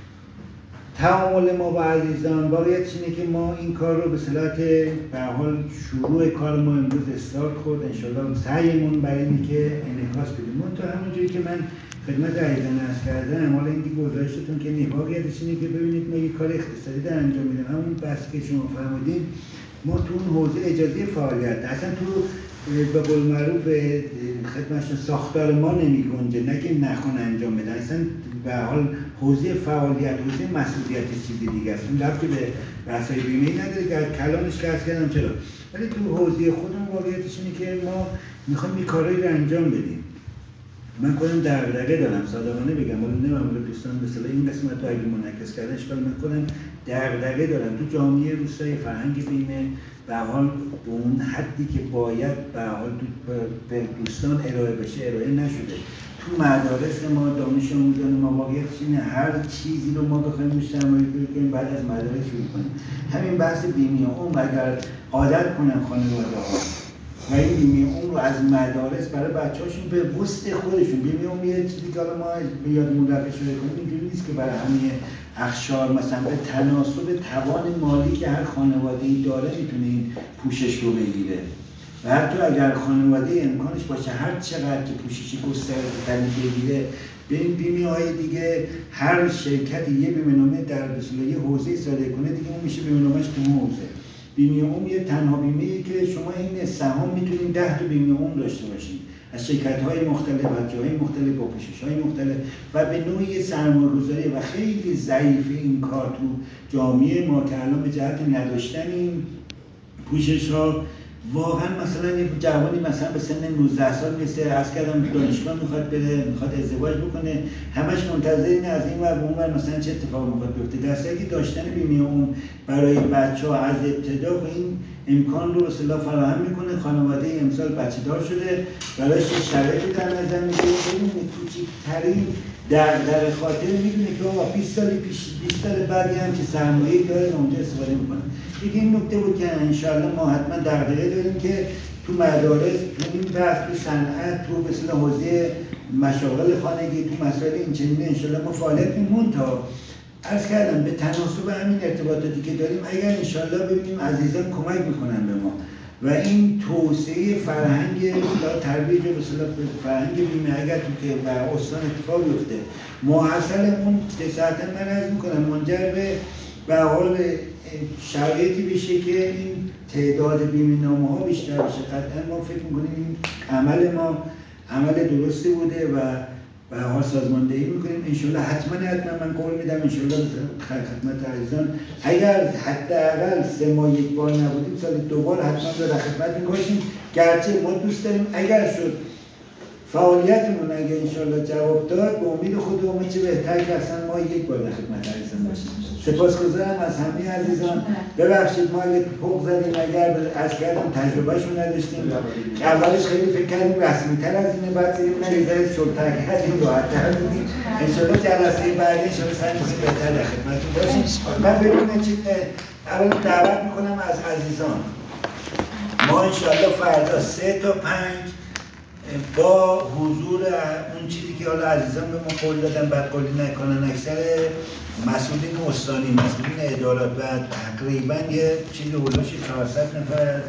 تعامل ما با عزیزان واقعیتش اینه که ما این کار رو به صورت به حال شروع کار ما امروز استارت خورد. انشالله سعیمون برای اینه که انعکاس بدیم. منتها همونجوری که من خدمت عزیزان عرض کردم حالا این دیگه گزارشتون که نیست، واقعیتش اینه که ببینید ما یک کار اقتصادی در انجام میدیم. همون بحثی که شما فرمودید ما تو اون حوزه اجازه فعالیت اصلا تو به قول معروف خدمتشون ساختار ما نمی گنجه، نه که نخوان انجام بدن. اصلا به حال حوزه فعالیت حوزه مسئولیت چیزی دیگه است. اون ربطی به بحث‌های بیمه‌ای نداره که کلانش که عرض کردم چرا، ولی تو حوزه خودمون واقعیتش اینه که ما میخوایم این کارایی رو انجام بدیم. من خودم دغدغه دارم صادقانه بگم، ولی نمی‌دونم دوستان به اصطلاح این قسمت رو اگه منعکس کردن اشکال من خودم دغدغه دارم تو جامعه روستایی فرهنگ بیمه به حال به اون حدی که باید به حال به دوستان ارائه بشه ارائه نشده. تو مدارس ما دانش آموزان ما واقعیتش اینه هر چیزی رو ما بخوایم سرمایه‌گذاری کنیم بعد از مدارس شروع کنیم. همین بحث بیمه عمر اگر عادت کنن خانواده‌ها و این بیمه عمر رو از مدارس برای بچه‌هاشون به وسط خودشون، بیمه عمر یه چیزی که ما به یادمون رفته شده کنیم اینجوری نیست که برای همه اخشار مثلا به تناسب توان مالی که هر خانواده‌ای داره میتونه این پوشش رو بگیره. و حتی اگر خانواده امکانش باشه هر چقدر که پوششی گسترده‌تری بگیره به این بیمه‌های دیگه هر شرکتی یه بیمه‌نامه در بسیار یه حوزه صادر کنه دیگه اون میشه بیمه‌نامه‌اش تو اون حوزه. بیمه عمر یه تنها بیمه‌ای که شما این سهام میتونید ده تا بیمه عمر داشته باشید از شرکت‌های مختلف و جاهای مختلف با پوشش‌های مختلف و به نوعی سرمایه‌گذاری و خیلی ضعیف این کار تو جامعه ما که الان به جهت نداشتن این پوشش‌ها واقعا مثلا یک جوانی مثلا به سن نوزده سال میرسه، عرض کردم دانشگاه میخواد بره، میخواد ازدواج بکنه، همش منتظر اینه از این ور به اون ور مثلا چه اتفاقی میخواد بیفته. در صورتی که داشتن بیمه عمر برای بچه‌ها از ابتدا به این امکان رو اصلا فراهم میکنه. خانواده امسال بچه دار شده، براش شرایطی در نظر میگیره. ببینید کوچکترین در در خاطر میدونه که آقا بیست سال پیش بیست سال بعد هم که سرمایه داره اونجا استفاده میکنه. دیگه این نکته بود که انشاءالله ما حتما دغدغه داریم که تو مدارس، تو این بحث، تو صنعت، تو به اصطلاح حوزه مشاغل خانگی، تو مسائل این چنینه انشاءالله ما فعالیت می‌کنیم. تا عرض کردم به تناسب همین ارتباطاتی که داریم، اگر انشاءالله ببینیم عزیزان کمک میکنن به ما و این توسعه فرهنگ اصلاح ترویج و اصلاح فرهنگ بیمه اگر تو که و استان اتفاق بیفته، محصل اون جسارتا من عرض میکنم منجر به به حال شرایطی بشه که این تعداد بیمه نامه ها بیشتر بشه. قطعا ما فکر میکنیم این عمل ما عمل درستی بوده و به حال سازماندهی میکنیم. انشالله حتما حتما من قول میدم انشالله خدمت عزیزان اگر حداقل سه ماه یک بار نبودیم سال دو بار حتما در خدمت میباشیم. گرچه ما دوست داریم اگر شد فعالیتمون اگر انشالله جواب داد، به امید خود و امید چه بهتر که اصلا ما یک بار در خدمت عزیزان باشیم. سپاسگزارم از همه عزیزان. ببخشید ما اگه پوق زدیم، اگر از کردم تجربهشون نداشتیم، اولش خیلی فکر کردیم رسمی تر از اینه، بعد سیدیم نریزه شلتر کردیم راحت تر بودیم. انشالله جلسه بعدی انشالله سعی می‌کنیم بهتر در خدمتتون باشیم. من بدون چیز اول دعوت میکنم از عزیزان ما انشالله فردا سه تا پنج با حضور اون چیزی که حالا عزیزان به ما قول دادن بعد قولی نکنن، اکثر مسئولین استانی، مسئولین ادارات و تقریبا یه چیزی هلوش چهارصد نفر